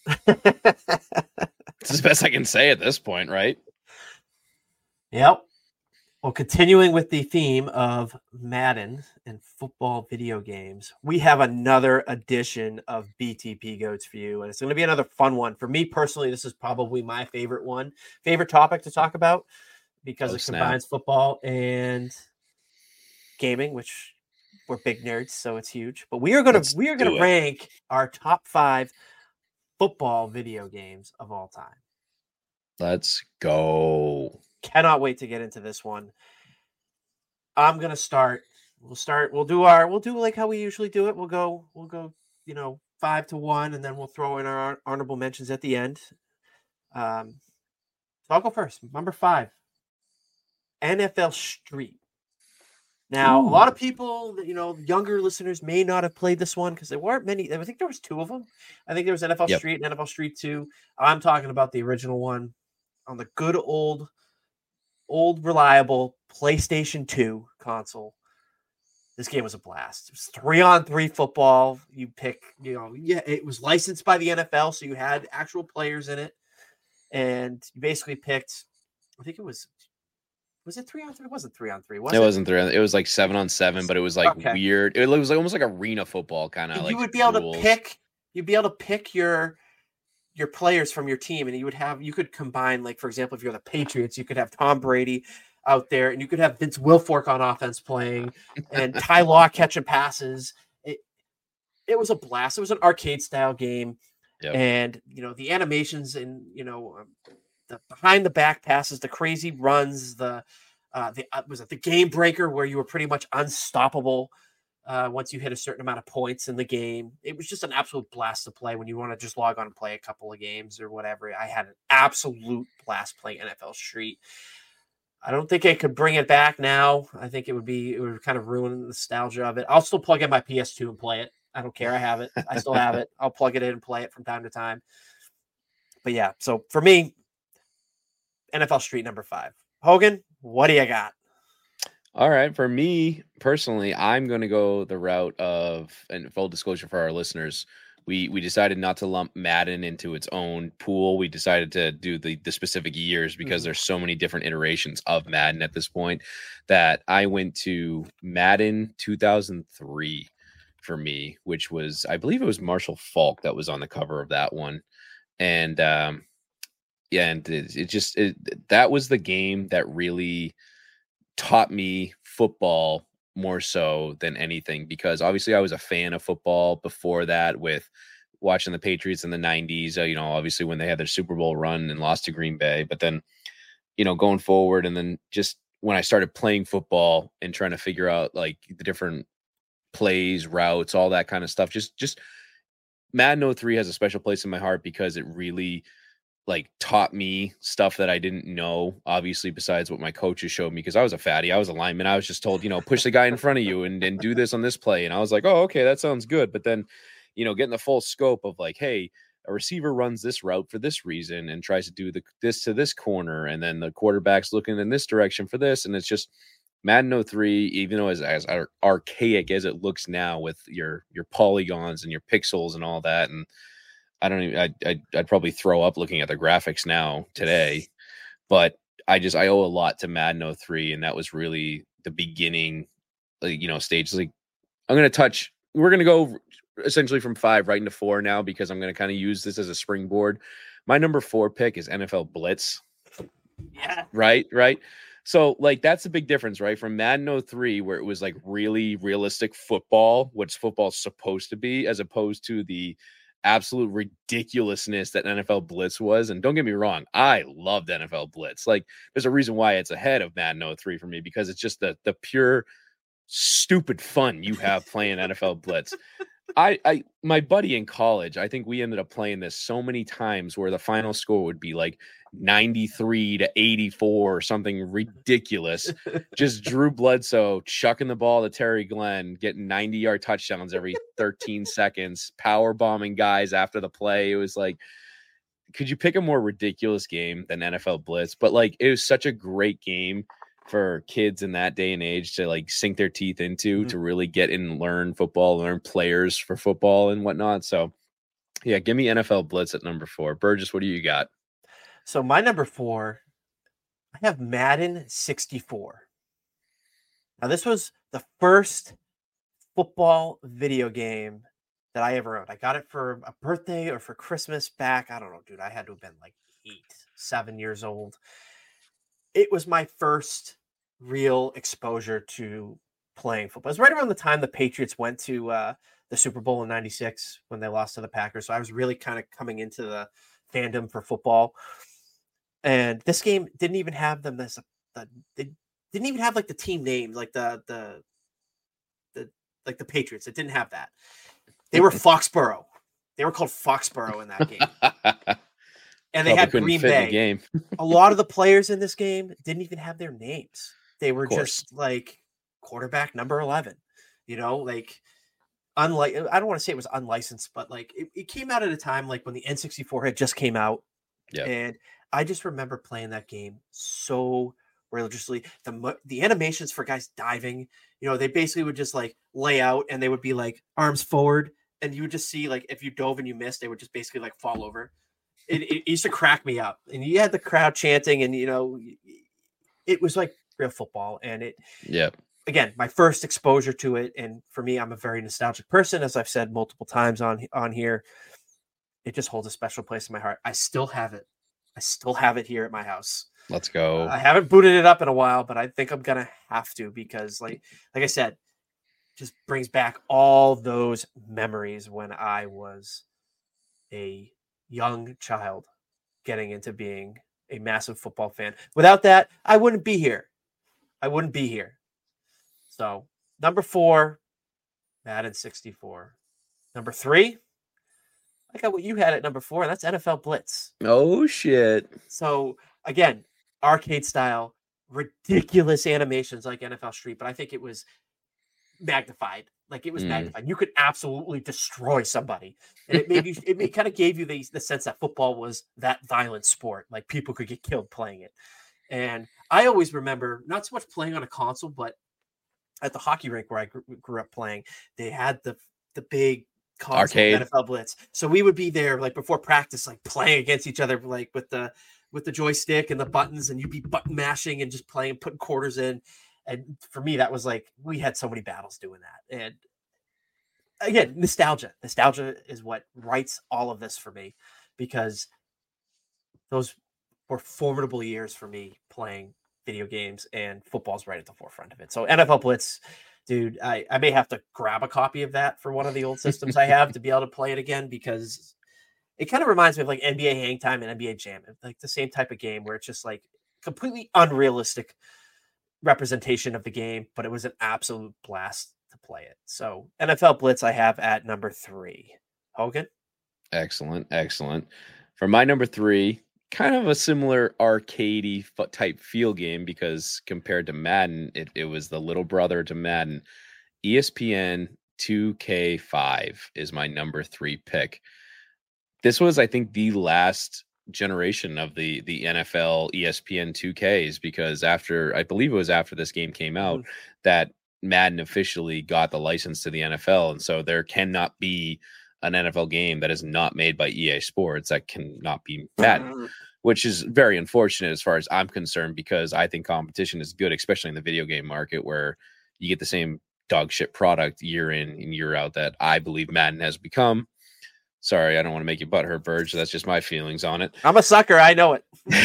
S2: It's the best I can say at this point, right?
S1: Yep. Well, continuing with the theme of Madden and football video games, we have another edition of BTP Goats for you, and it's going to be another fun one. For me personally, this is probably my favorite topic to talk about because it combines football and gaming, which we're big nerds, so it's huge. But we are going to rank our top 5 football video games of all time.
S2: Let's go.
S1: Cannot wait to get into this one. I'm going to start. We'll do like how we usually do it. We'll go 5 to 1, and then we'll throw in our honorable mentions at the end. So I'll go first. Number 5, NFL Street. Now, a lot of people, younger listeners may not have played this one because there weren't many. I think there was 2 of them. I think there was NFL Street and NFL Street 2. I'm talking about the original one on the good old reliable PlayStation 2 console. This game was a blast. It was 3-on-3 football. You pick, it was licensed by the NFL, so you had actual players in it. And you basically picked, I think it was it 3-on-3? It wasn't 3-on-3, was it?
S2: It wasn't 3-on-3. It was like 7-on-7, but it was like weird. It was like almost like arena football kind of.
S1: You would be able to pick. You'd be able to pick your players from your team, and you could combine, like, for example, if you're the Patriots, you could have Tom Brady, out there, and you could have Vince Wilfork on offense playing and Ty Law catching passes. It was a blast. It was an arcade style game.
S2: Yep.
S1: And, the animations and, the behind the back passes, the crazy runs, was it the game breaker where you were pretty much unstoppable once you hit a certain amount of points in the game. It was just an absolute blast to play when you want to just log on and play a couple of games or whatever. I had an absolute blast playing NFL Street. I don't think I could bring it back now. I think it would kind of ruin the nostalgia of it. I'll still plug in my PS2 and play it. I don't care. I have it. I still have it. I'll plug it in and play it from time to time. But yeah, so for me, NFL Street number 5. Hogan, what do you got?
S2: All right. For me personally, I'm going to go the route of, and full disclosure for our listeners, we decided not to lump Madden into its own pool. We decided to do the specific years because there's so many different iterations of Madden at this point that I went to Madden 2003 for me, which was, I believe it was Marshall Faulk that was on the cover of that one. And that was the game that really taught me football more so than anything, because obviously I was a fan of football before that with watching the Patriots in the 90s, obviously when they had their Super Bowl run and lost to Green Bay, but then, going forward, and then just when I started playing football and trying to figure out like the different plays, routes, all that kind of stuff, just Madden 03 has a special place in my heart because it really like taught me stuff that I didn't know, obviously, besides what my coaches showed me, because I was a fatty. I was a lineman. I was just told, push the guy in front of you and do this on this play. And I was like, oh, okay, that sounds good. But then, getting the full scope of like, hey, a receiver runs this route for this reason and tries to do this to this corner. And then the quarterback's looking in this direction for this. And it's just Madden 03, even though as archaic as it looks now with your polygons and your pixels and all that. And I'd probably throw up looking at the graphics now today, but I owe a lot to Madden 03. And that was really the beginning, stage. Like we're going to go essentially from 5 right into 4 now, because I'm going to kind of use this as a springboard. My number 4 pick is NFL Blitz.
S1: Yeah.
S2: Right. So like, that's the big difference, right? From Madden 03, where it was like really realistic football, what's football's supposed to be, as opposed to the absolute ridiculousness that NFL Blitz was. And don't get me wrong, I loved NFL Blitz. Like, there's a reason why it's ahead of Madden 03 for me, because it's just the pure stupid fun you have playing NFL Blitz. My buddy in college, I think we ended up playing this so many times where the final score would be like 93-84 or something ridiculous. Just Drew Bledsoe chucking the ball to Terry Glenn, getting 90-yard touchdowns every 13 seconds, power bombing guys after the play. It was like, could you pick a more ridiculous game than NFL Blitz? But like, it was such a great game for kids in that day and age to like sink their teeth into, to really get in and learn football, learn players for football and whatnot. So yeah, give me NFL Blitz at number 4. Burgess, what do you got?
S1: So my number 4, I have Madden 64. Now this was the first football video game that I ever owned. I got it for a birthday or for Christmas back. I don't know, dude. I had to have been like 7 years old. It was my first real exposure to playing football. It was right around the time the Patriots went to the Super Bowl in '96 when they lost to the Packers. So I was really kind of coming into the fandom for football. And this game didn't even have them as they didn't even have like the team name, like the Patriots. It didn't have that. They were Foxborough. They were called Foxborough in that game. And they had Green Bay.
S2: Game.
S1: A lot of the players in this game didn't even have their names. They were just like quarterback number 11, like unlike, I don't want to say it was unlicensed, but like it came out at a time like when the N64 had just came out.
S2: Yeah.
S1: And I just remember playing that game so religiously. The animations for guys diving, they basically would just like lay out and they would be like arms forward. And you would just see like, if you dove and you missed, they would just basically like fall over. It used to crack me up, and you had the crowd chanting, and it was like real football. And again, my first exposure to it. And for me, I'm a very nostalgic person, as I've said multiple times on here. It just holds a special place in my heart. I still have it. I still have it here at my house.
S2: Let's go.
S1: I haven't booted it up in a while, but I think I'm gonna have to because, like I said, just brings back all those memories when I was a young child getting into being a massive football fan. Without that, I wouldn't be here. I wouldn't be here. So, number 4, Madden 64. Number 3, I got what you had at number 4, and that's NFL Blitz.
S2: Oh shit.
S1: So, again, arcade style, ridiculous animations like NFL Street, but I think it was magnified. Like, it was magnified. You could absolutely destroy somebody, and it made you. It kind of gave you the sense that football was that violent sport. Like, people could get killed playing it. And I always remember not so much playing on a console, but at the hockey rink where I grew up playing, they had the big console
S2: Arcade.
S1: NFL Blitz. So we would be there like before practice, like playing against each other, like with the joystick and the buttons, and you'd be button mashing and just playing, putting quarters in. And for me, that was like, we had so many battles doing that. And again, nostalgia is what writes all of this for me, because those were formidable years for me playing video games, and football's right at the forefront of it. So NFL Blitz, dude, I may have to grab a copy of that for one of the old systems I have to be able to play it again, because it kind of reminds me of like NBA Hang Time and NBA Jam, like the same type of game where it's just like completely unrealistic representation of the game, but it was an absolute blast to play it. So NFL Blitz I have at number 3. Hogan?
S2: Excellent. For my number 3, kind of a similar arcadey type feel game, because compared to Madden, it was the little brother to Madden. ESPN 2K5 is my number 3 pick. This was, I think, the last generation of the NFL ESPN 2Ks, because I believe it was after this game came out that Madden officially got the license to the NFL, and so there cannot be an NFL game that is not made by EA Sports that cannot be Madden, which is very unfortunate as far as I'm concerned, because I think competition is good, especially in the video game market where you get the same dog shit product year in and year out that I believe Madden has become. Sorry, I don't want to make you butthurt, Verge. That's just my feelings on it.
S1: I'm a sucker. I know it.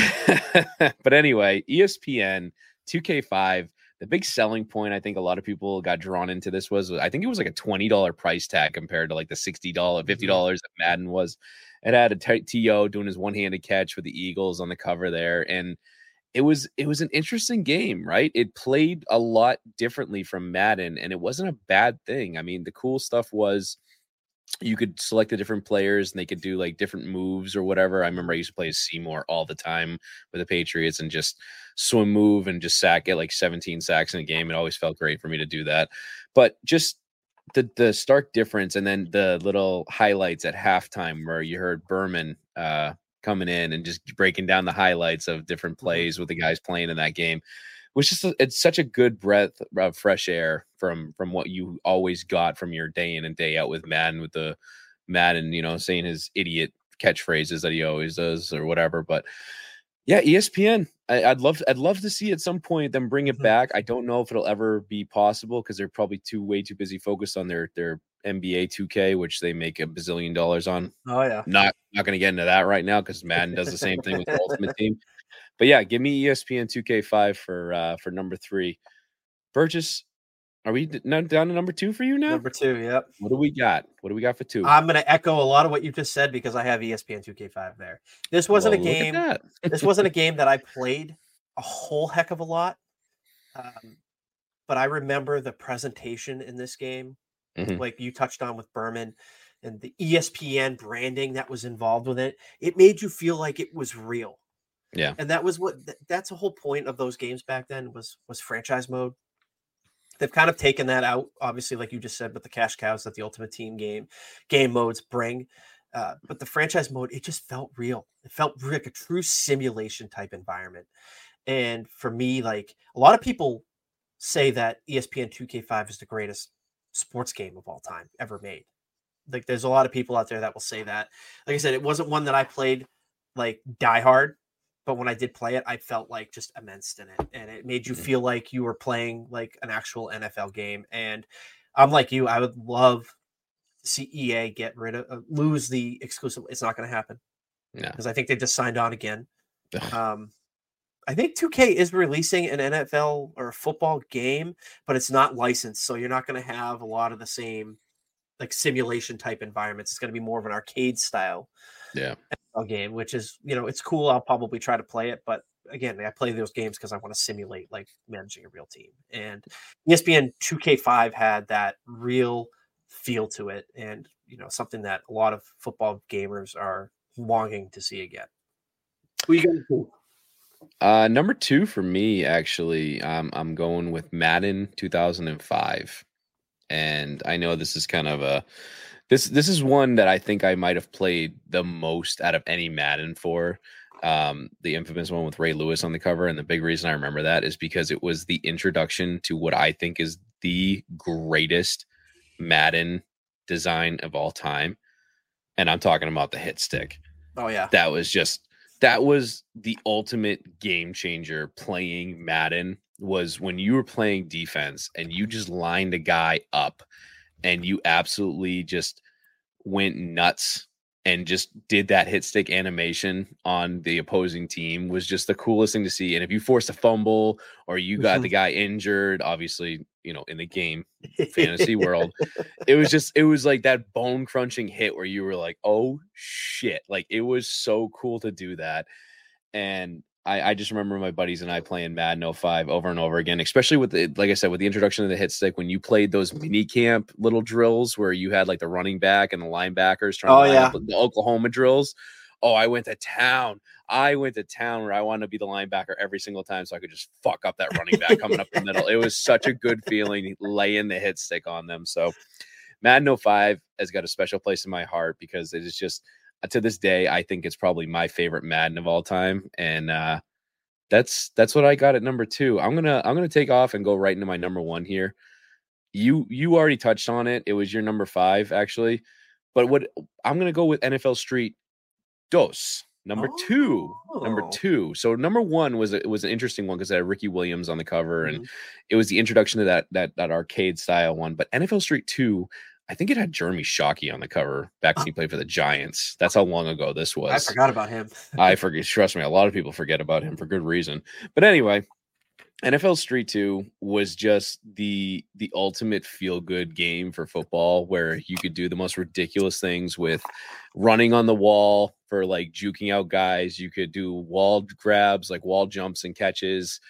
S2: But anyway, ESPN 2K5, the big selling point, I think a lot of people got drawn into this was, I think it was like a $20 price tag compared to like the $60, $50 that Madden was. It had a T.O. doing his one-handed catch with the Eagles on the cover there. And it was an interesting game, right? It played a lot differently from Madden, and it wasn't a bad thing. I mean, the cool stuff was you could select the different players and they could do like different moves or whatever. I remember I used to play as Seymour all the time with the Patriots and just swim move and just get like 17 sacks in a game. It always felt great for me to do that. But just the stark difference, and then the little highlights at halftime where you heard Berman coming in and just breaking down the highlights of different plays with the guys playing in that game, was just it's such a good breath of fresh air from what you always got from your day in and day out with Madden, with the Madden, saying his idiot catchphrases that he always does or whatever. But yeah, ESPN, I'd love to see at some point them bring it back. I don't know if it'll ever be possible because they're probably way too busy focused on their NBA 2K, which they make $1 bazillion on.
S1: Oh yeah.
S2: Not going to get into that right now because Madden does the same thing with the Ultimate Team. But yeah, give me ESPN 2K5 for number 3. Burgess, are we down to number 2 for you now?
S1: Number 2, yep.
S2: What do we got? For 2?
S1: I'm going to echo a lot of what you just said because I have ESPN 2K5 there. This wasn't a game. This wasn't a game that I played a whole heck of a lot. But I remember the presentation in this game, like you touched on with Berman, and the ESPN branding that was involved with it. It made you feel like it was real.
S2: Yeah.
S1: And that was that's the whole point of those games back then was franchise mode. They've kind of taken that out, obviously, like you just said, with the cash cows that the Ultimate Team game modes bring. But the franchise mode, it just felt real. It felt like a true simulation type environment. And for me, like a lot of people say that ESPN 2K5 is the greatest sports game of all time ever made. Like there's a lot of people out there that will say that. Like I said, it wasn't one that I played like diehard. But when I did play it, I felt like just immense in it. And it made you feel like you were playing like an actual NFL game. And I'm like you, I would love to see EA lose the exclusive. It's not going to happen.
S2: No.
S1: Because I think they just signed on again. I I think 2K is releasing an NFL or a football game, but it's not licensed, so you're not going to have a lot of the same like simulation type environments. It's going to be more of an arcade style
S2: Yeah.
S1: game, which is, it's cool. I'll probably try to play it, but again, I play those games because I want to simulate like managing a real team. And ESPN 2K5 had that real feel to it, and something that a lot of football gamers are longing to see again. Who you going to?
S2: Number 2 for me, actually, I'm going with Madden 2005. And I know this is kind of this is one that I think I might have played the most out of any Madden for. The infamous one with Ray Lewis on the cover. And the big reason I remember that is because it was the introduction to what I think is the greatest Madden design of all time. And I'm talking about the hit stick.
S1: Oh, yeah.
S2: That was the ultimate game changer playing Madden, was when you were playing defense and you just lined a guy up and you absolutely just went nuts and just did that hit stick animation on the opposing team was just the coolest thing to see. And if you forced a fumble or you got the guy injured, obviously, in the game fantasy world, it was like that bone crunching hit where you were like, oh shit. Like, it was so cool to do that. And I just remember my buddies and I playing Madden 05 over and over again, especially with like I said, with the introduction of the hit stick, when you played those mini camp little drills where you had like the running back and the linebackers trying to line up the Oklahoma drills. Oh, I went to town where I wanted to be the linebacker every single time so I could just fuck up that running back coming up the middle. It was such a good feeling laying the hit stick on them. So Madden 05 has got a special place in my heart because it is just, to this day, I think it's probably my favorite Madden of all time. And that's what I got at number 2. I'm gonna take off and go right into my number 1 here. You already touched on it. It was your number 5, actually. But what I'm gonna go with NFL Street Dos. Number 2. So number 1 was an interesting one because it had Ricky Williams on the cover, and it was the introduction to that arcade style one. But NFL Street 2, I think it had Jeremy Shockey on the cover back when he played for the Giants. That's how long ago this was.
S1: I forgot about him.
S2: I forget. Trust me, a lot of people forget about him for good reason. But anyway, NFL Street 2 was just the ultimate feel-good game for football, where you could do the most ridiculous things with running on the wall for like juking out guys. You could do wall grabs, like wall jumps and catches.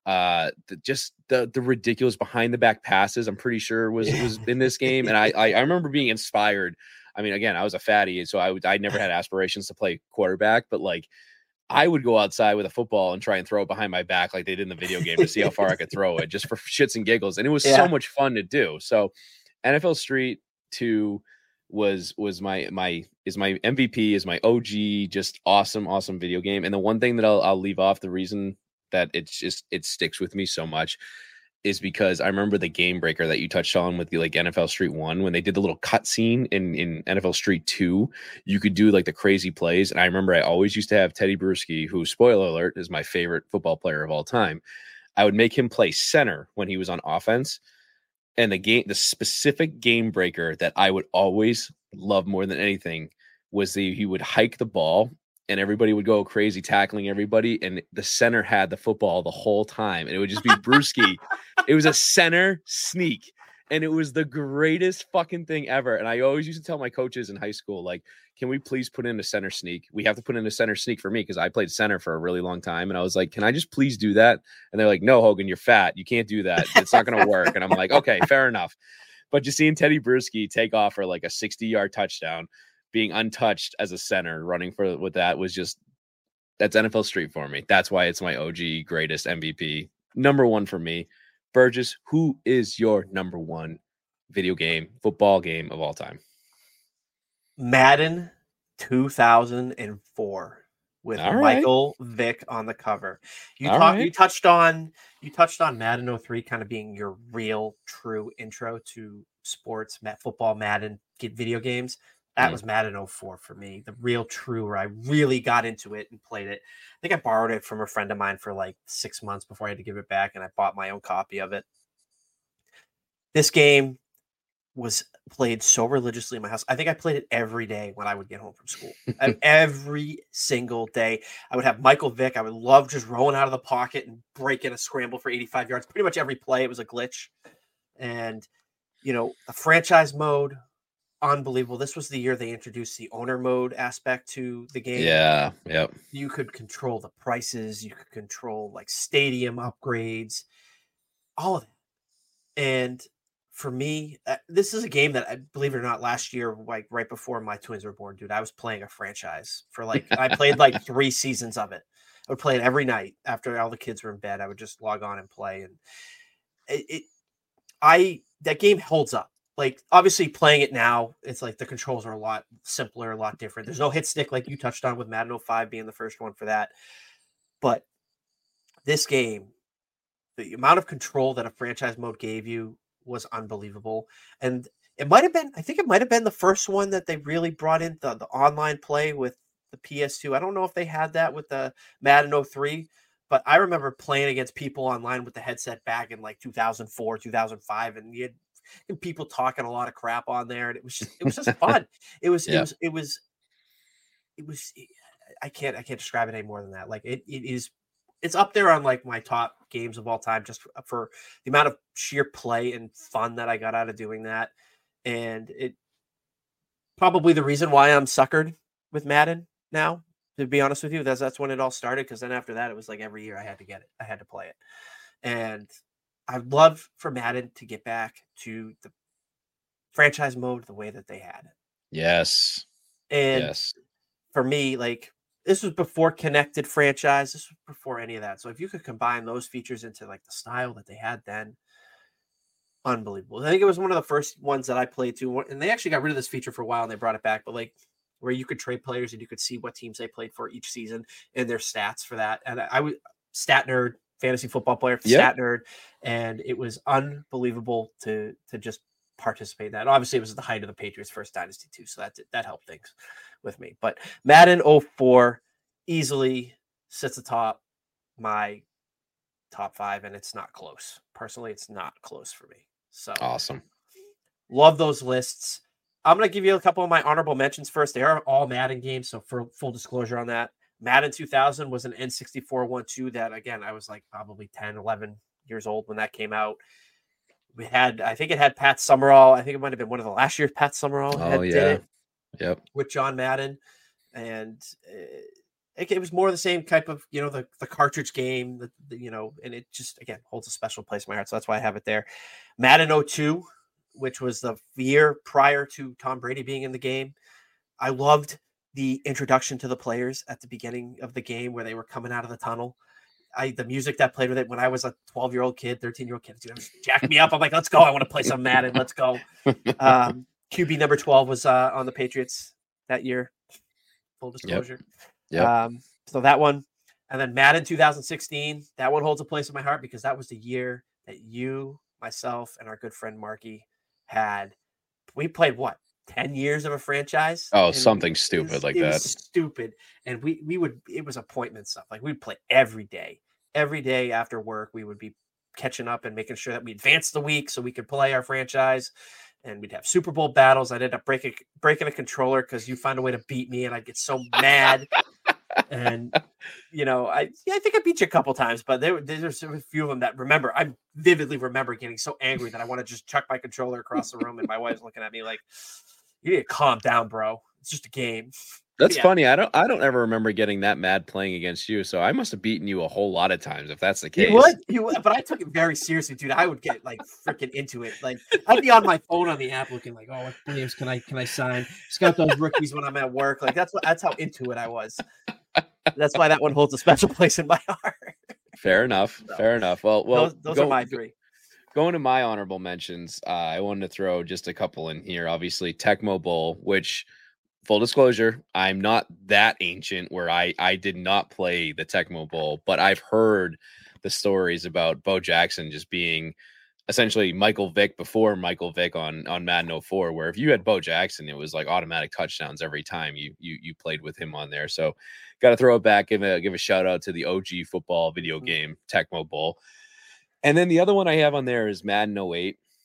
S2: The ridiculous behind the back passes, I'm pretty sure was in this game. And I remember being inspired. I mean, again, I was a fatty, so I never had aspirations to play quarterback, but like I would go outside with a football and try and throw it behind my back like they did in the video game to see how far I could throw it, just for shits and giggles. And it was so much fun to do. So NFL Street 2 was my MVP, is my OG, just awesome video game. And the one thing that I'll leave off, the reason that it sticks with me so much, is because I remember the game breaker that you touched on with the like NFL Street 1, when they did the little cut scene in NFL Street 2, you could do like the crazy plays. And I remember I always used to have Teddy Bruschi, who, spoiler alert, is my favorite football player of all time. I would make him play center when he was on offense. And the specific game breaker that I would always love more than anything was he would hike the ball and everybody would go crazy tackling everybody, and the center had the football the whole time, and it would just be Bruschi. It was a center sneak, and it was the greatest fucking thing ever. And I always used to tell my coaches in high school, like, can we please put in a center sneak? We have to put in a center sneak for me because I played center for a really long time. And I was like, can I just please do that? And they're like, no, Hogan, you're fat. You can't do that. It's not going to work. And I'm like, okay, fair enough. But just seeing Teddy Bruschi take off for like a 60-yard touchdown, being untouched as a center, running with that was just, that's NFL Street for me. That's why it's my OG greatest MVP. Number 1 for me. Burgess, who is your number 1 video game, football game of all time?
S1: Madden 2004 with Michael Vick on the cover. You touched on Madden 03 kind of being your real true intro to sports, football, Madden, video games. That was Madden 04 for me, the real true, where I really got into it and played it. I think I borrowed it from a friend of mine for like 6 months before I had to give it back, and I bought my own copy of it. This game was played so religiously in my house. I think I played it every day when I would get home from school. Every single day. I would have Michael Vick. I would love just rolling out of the pocket and breaking a scramble for 85 yards. Pretty much every play, it was a glitch. And, the franchise mode, unbelievable. This was the year they introduced the owner mode aspect to the game.
S2: Yeah. Yep.
S1: You could control the prices. You could control like stadium upgrades, all of that. And for me, this is a game that, I believe it or not, last year, like right before my twins were born, dude, I was playing a franchise for I played like 3 seasons of it. I would play it every night after all the kids were in bed. I would just log on and play. And that game holds up. Like, obviously playing it now, it's like the controls are a lot simpler, a lot different. There's no hit stick like you touched on with Madden 05 being the first one for that. But this game, the amount of control that a franchise mode gave you was unbelievable. And I think it might have been the first one that they really brought in the online play with the PS2. I don't know if they had that with the Madden 03, but I remember playing against people online with the headset back in like 2004, 2005, and you had people talking a lot of crap on there, and it was just fun. It was I can't describe it any more than that. Like it's up there on like my top games of all time, just for the amount of sheer play and fun that I got out of doing that. And it probably the reason why I'm suckered with Madden now, to be honest with you. That's when it all started. Cause then after that, it was like every year I had to get it. I had to play it. And I'd love for Madden to get back to the franchise mode the way that they had it.
S2: Yes.
S1: And for me, like, this was before connected franchise. This was before any of that. So if you could combine those features into like the style that they had then, unbelievable. I think it was one of the first ones that I played too. And they actually got rid of this feature for a while and they brought it back, but like where you could trade players and you could see what teams they played for each season and their stats for that. And I was stat nerd, fantasy football player, stat nerd. And it was unbelievable to just participate in that. Obviously, it was the height of the Patriots' first dynasty too, so that helped things with me. But Madden 04 easily sits atop my top 5, and it's not close. Personally, it's not close for me. So
S2: awesome.
S1: Love those lists. I'm going to give you a couple of my honorable mentions first. They are all Madden games, so for full disclosure on that, Madden 2000 was an N64 1-2 that, again, I was like probably 10, 11 years old when that came out. I think it had Pat Summerall. I think it might have been one of the last year's Pat Summerall did it.
S2: Yep.
S1: With John Madden. And it was more the same type of, the cartridge game, and it just, again, holds a special place in my heart. So that's why I have it there. Madden 02, which was the year prior to Tom Brady being in the game. I loved the introduction to the players at the beginning of the game where they were coming out of the tunnel. The music that played with it when I was a 12-year-old kid, 13-year-old kid, it was jacking me up. I'm like, let's go. I want to play some Madden. Let's go. QB number 12 was on the Patriots that year. Full disclosure.
S2: Yep.
S1: So that one. And then Madden 2016, that one holds a place in my heart because that was the year that you, myself, and our good friend Marky had. We played 10 years of a franchise.
S2: Oh, something stupid like that.
S1: It was stupid. And it was appointment stuff. Like we'd play every day after work. We would be catching up and making sure that we advanced the week so we could play our franchise, and we'd have Super Bowl battles. I'd end up breaking a controller because you find a way to beat me and I'd get so mad. And, I think I beat you a couple times, but there's a few of them that I vividly remember getting so angry that I want to just chuck my controller across the room. And my wife's looking at me like, you need to calm down, bro. It's just a game.
S2: That's funny. I don't ever remember getting that mad playing against you. So I must have beaten you a whole lot of times if that's the case.
S1: You would, but I took it very seriously, dude. I would get like freaking into it. Like I'd be on my phone on the app looking like, oh, what names can I sign? Scout those rookies when I'm at work. Like that's how into it I was. That's why that one holds a special place in my heart.
S2: Fair enough.
S1: So,
S2: fair enough. Well,
S1: those are my 3.
S2: Going to my honorable mentions, I wanted to throw just a couple in here. Obviously, Tecmo Bowl, which, full disclosure, I'm not that ancient where I did not play the Tecmo Bowl, but I've heard the stories about Bo Jackson just being essentially Michael Vick before Michael Vick on Madden 04, where if you had Bo Jackson, it was like automatic touchdowns every time you played with him on there. So got to throw it back, give a shout out to the OG football video game, Tecmo Bowl. And then the other one I have on there is Madden 08.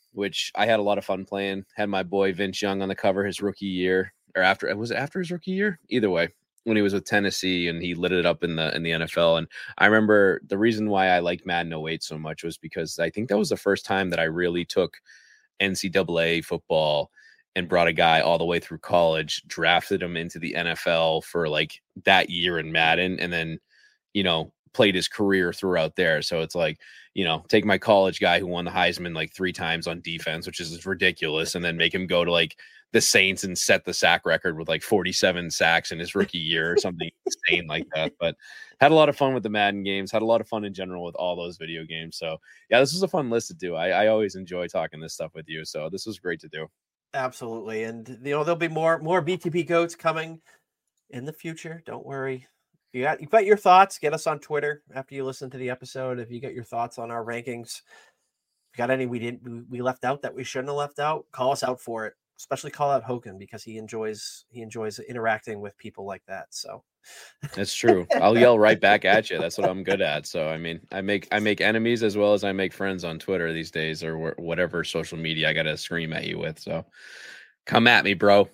S2: which I had a lot of fun playing. Had my boy Vince Young on the cover his rookie year, or was it after his rookie year? Either way, when he was with Tennessee and he lit it up in the NFL. And I remember the reason why I liked Madden 08 so much was because I think that was the first time that I really took NCAA football and brought a guy all the way through college, drafted him into the NFL for like that year in Madden, and then, played his career throughout there. So it's like, take my college guy who won the Heisman like 3 times on defense, which is ridiculous, and then make him go to like the Saints and set the sack record with like 47 sacks in his rookie year or something insane like that. But had a lot of fun with the Madden games, had a lot of fun in general with all those video games. So yeah, this was a fun list to do. I always enjoy talking this stuff with you. So this was great to do.
S1: Absolutely. And there'll be more BTB goats coming in the future. Don't worry. If you got your thoughts, get us on Twitter after you listen to the episode. If you got your thoughts on our rankings, if you got any we left out that we shouldn't have left out, call us out for it. Especially call out Hogan because he enjoys interacting with people like that. So
S2: that's true. I'll yell right back at you. That's what I'm good at. So I mean, I make enemies as well as I make friends on Twitter these days, or whatever social media I got to scream at you with. So come at me, bro.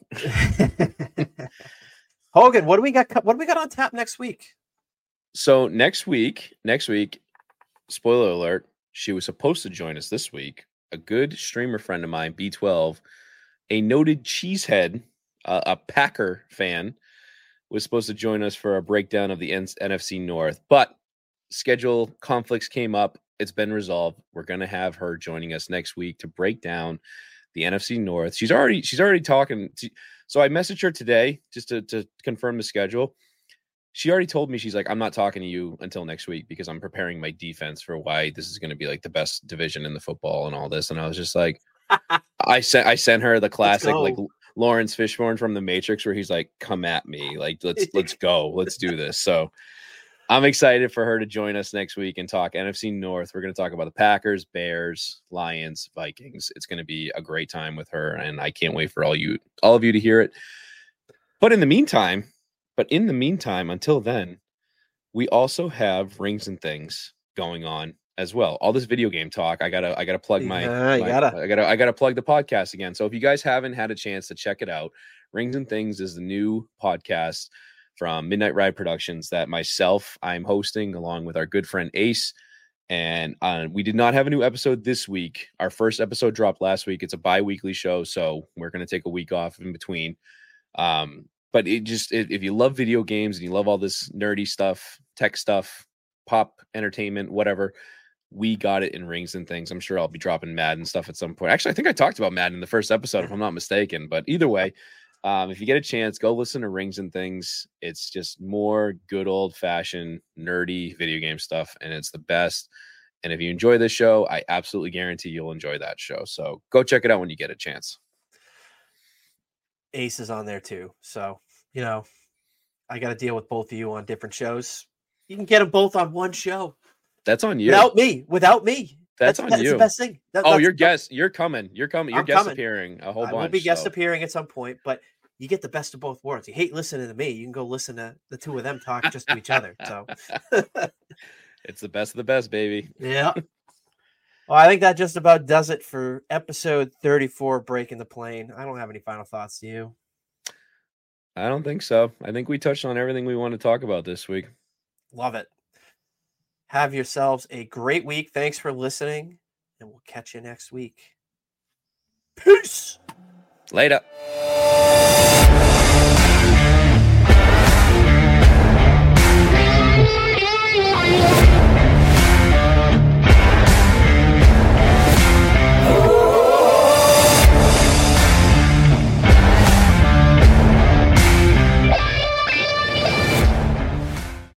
S1: Hogan, what do we got on tap next week?
S2: So next week, spoiler alert, she was supposed to join us this week. A good streamer friend of mine, B12, a noted cheesehead, a Packer fan, was supposed to join us for a breakdown of the NFC North, but schedule conflicts came up. It's been resolved. We're going to have her joining us next week to break down the NFC North. She's already talking. So I messaged her today just to confirm the schedule. She already told me, she's like, I'm not talking to you until next week because I'm preparing my defense for why this is going to be like the best division in the football and all this. And I was just like, I sent her the classic like Lawrence Fishburne from The Matrix where he's like, come at me, like let's go, let's do this. So I'm excited for her to join us next week and talk NFC North. We're going to talk about the Packers, Bears, Lions, Vikings. It's going to be a great time with her, and I can't wait for all of you to hear it. But in the meantime, until then, we also have Rings and Things going on as well. All this video game talk. I gotta plug I gotta plug the podcast again. So if you guys haven't had a chance to check it out, Rings and Things is the new podcast from Midnight Ride Productions that I'm hosting along with our good friend Ace. And we did not have a new episode this week. Our first episode dropped last week. It's a bi-weekly show, so we're going to take a week off in between. But if you love video games and you love all this nerdy stuff, tech stuff, pop entertainment, whatever, we got it in Rings and Things. I'm sure I'll be dropping Madden stuff at some point. Actually, I think I talked about Madden in the first episode, if I'm not mistaken. But either way, if you get a chance, go listen to Rings and Things. It's just more good old-fashioned, nerdy video game stuff, and it's the best. And if you enjoy this show, I absolutely guarantee you'll enjoy that show. So go check it out when you get a chance.
S1: Ace is on there too. So, I got to deal with both of you on different shows. You can get them both on one show.
S2: That's on you.
S1: Without me.
S2: That's on you. That's
S1: the best thing.
S2: You're coming. You're guest appearing a whole bunch. I will
S1: be guest appearing at some point, but you get the best of both worlds. You hate listening to me. You can go listen to the two of them talk just to each other. So
S2: it's the best of the best, baby.
S1: Yeah. Well, I think that just about does it for episode 34, Breaking the Plane. I don't have any final thoughts. Do you?
S2: I don't think so. I think we touched on everything we want to talk about this week.
S1: Love it. Have yourselves a great week. Thanks for listening, and we'll catch you next week. Peace.
S2: Later.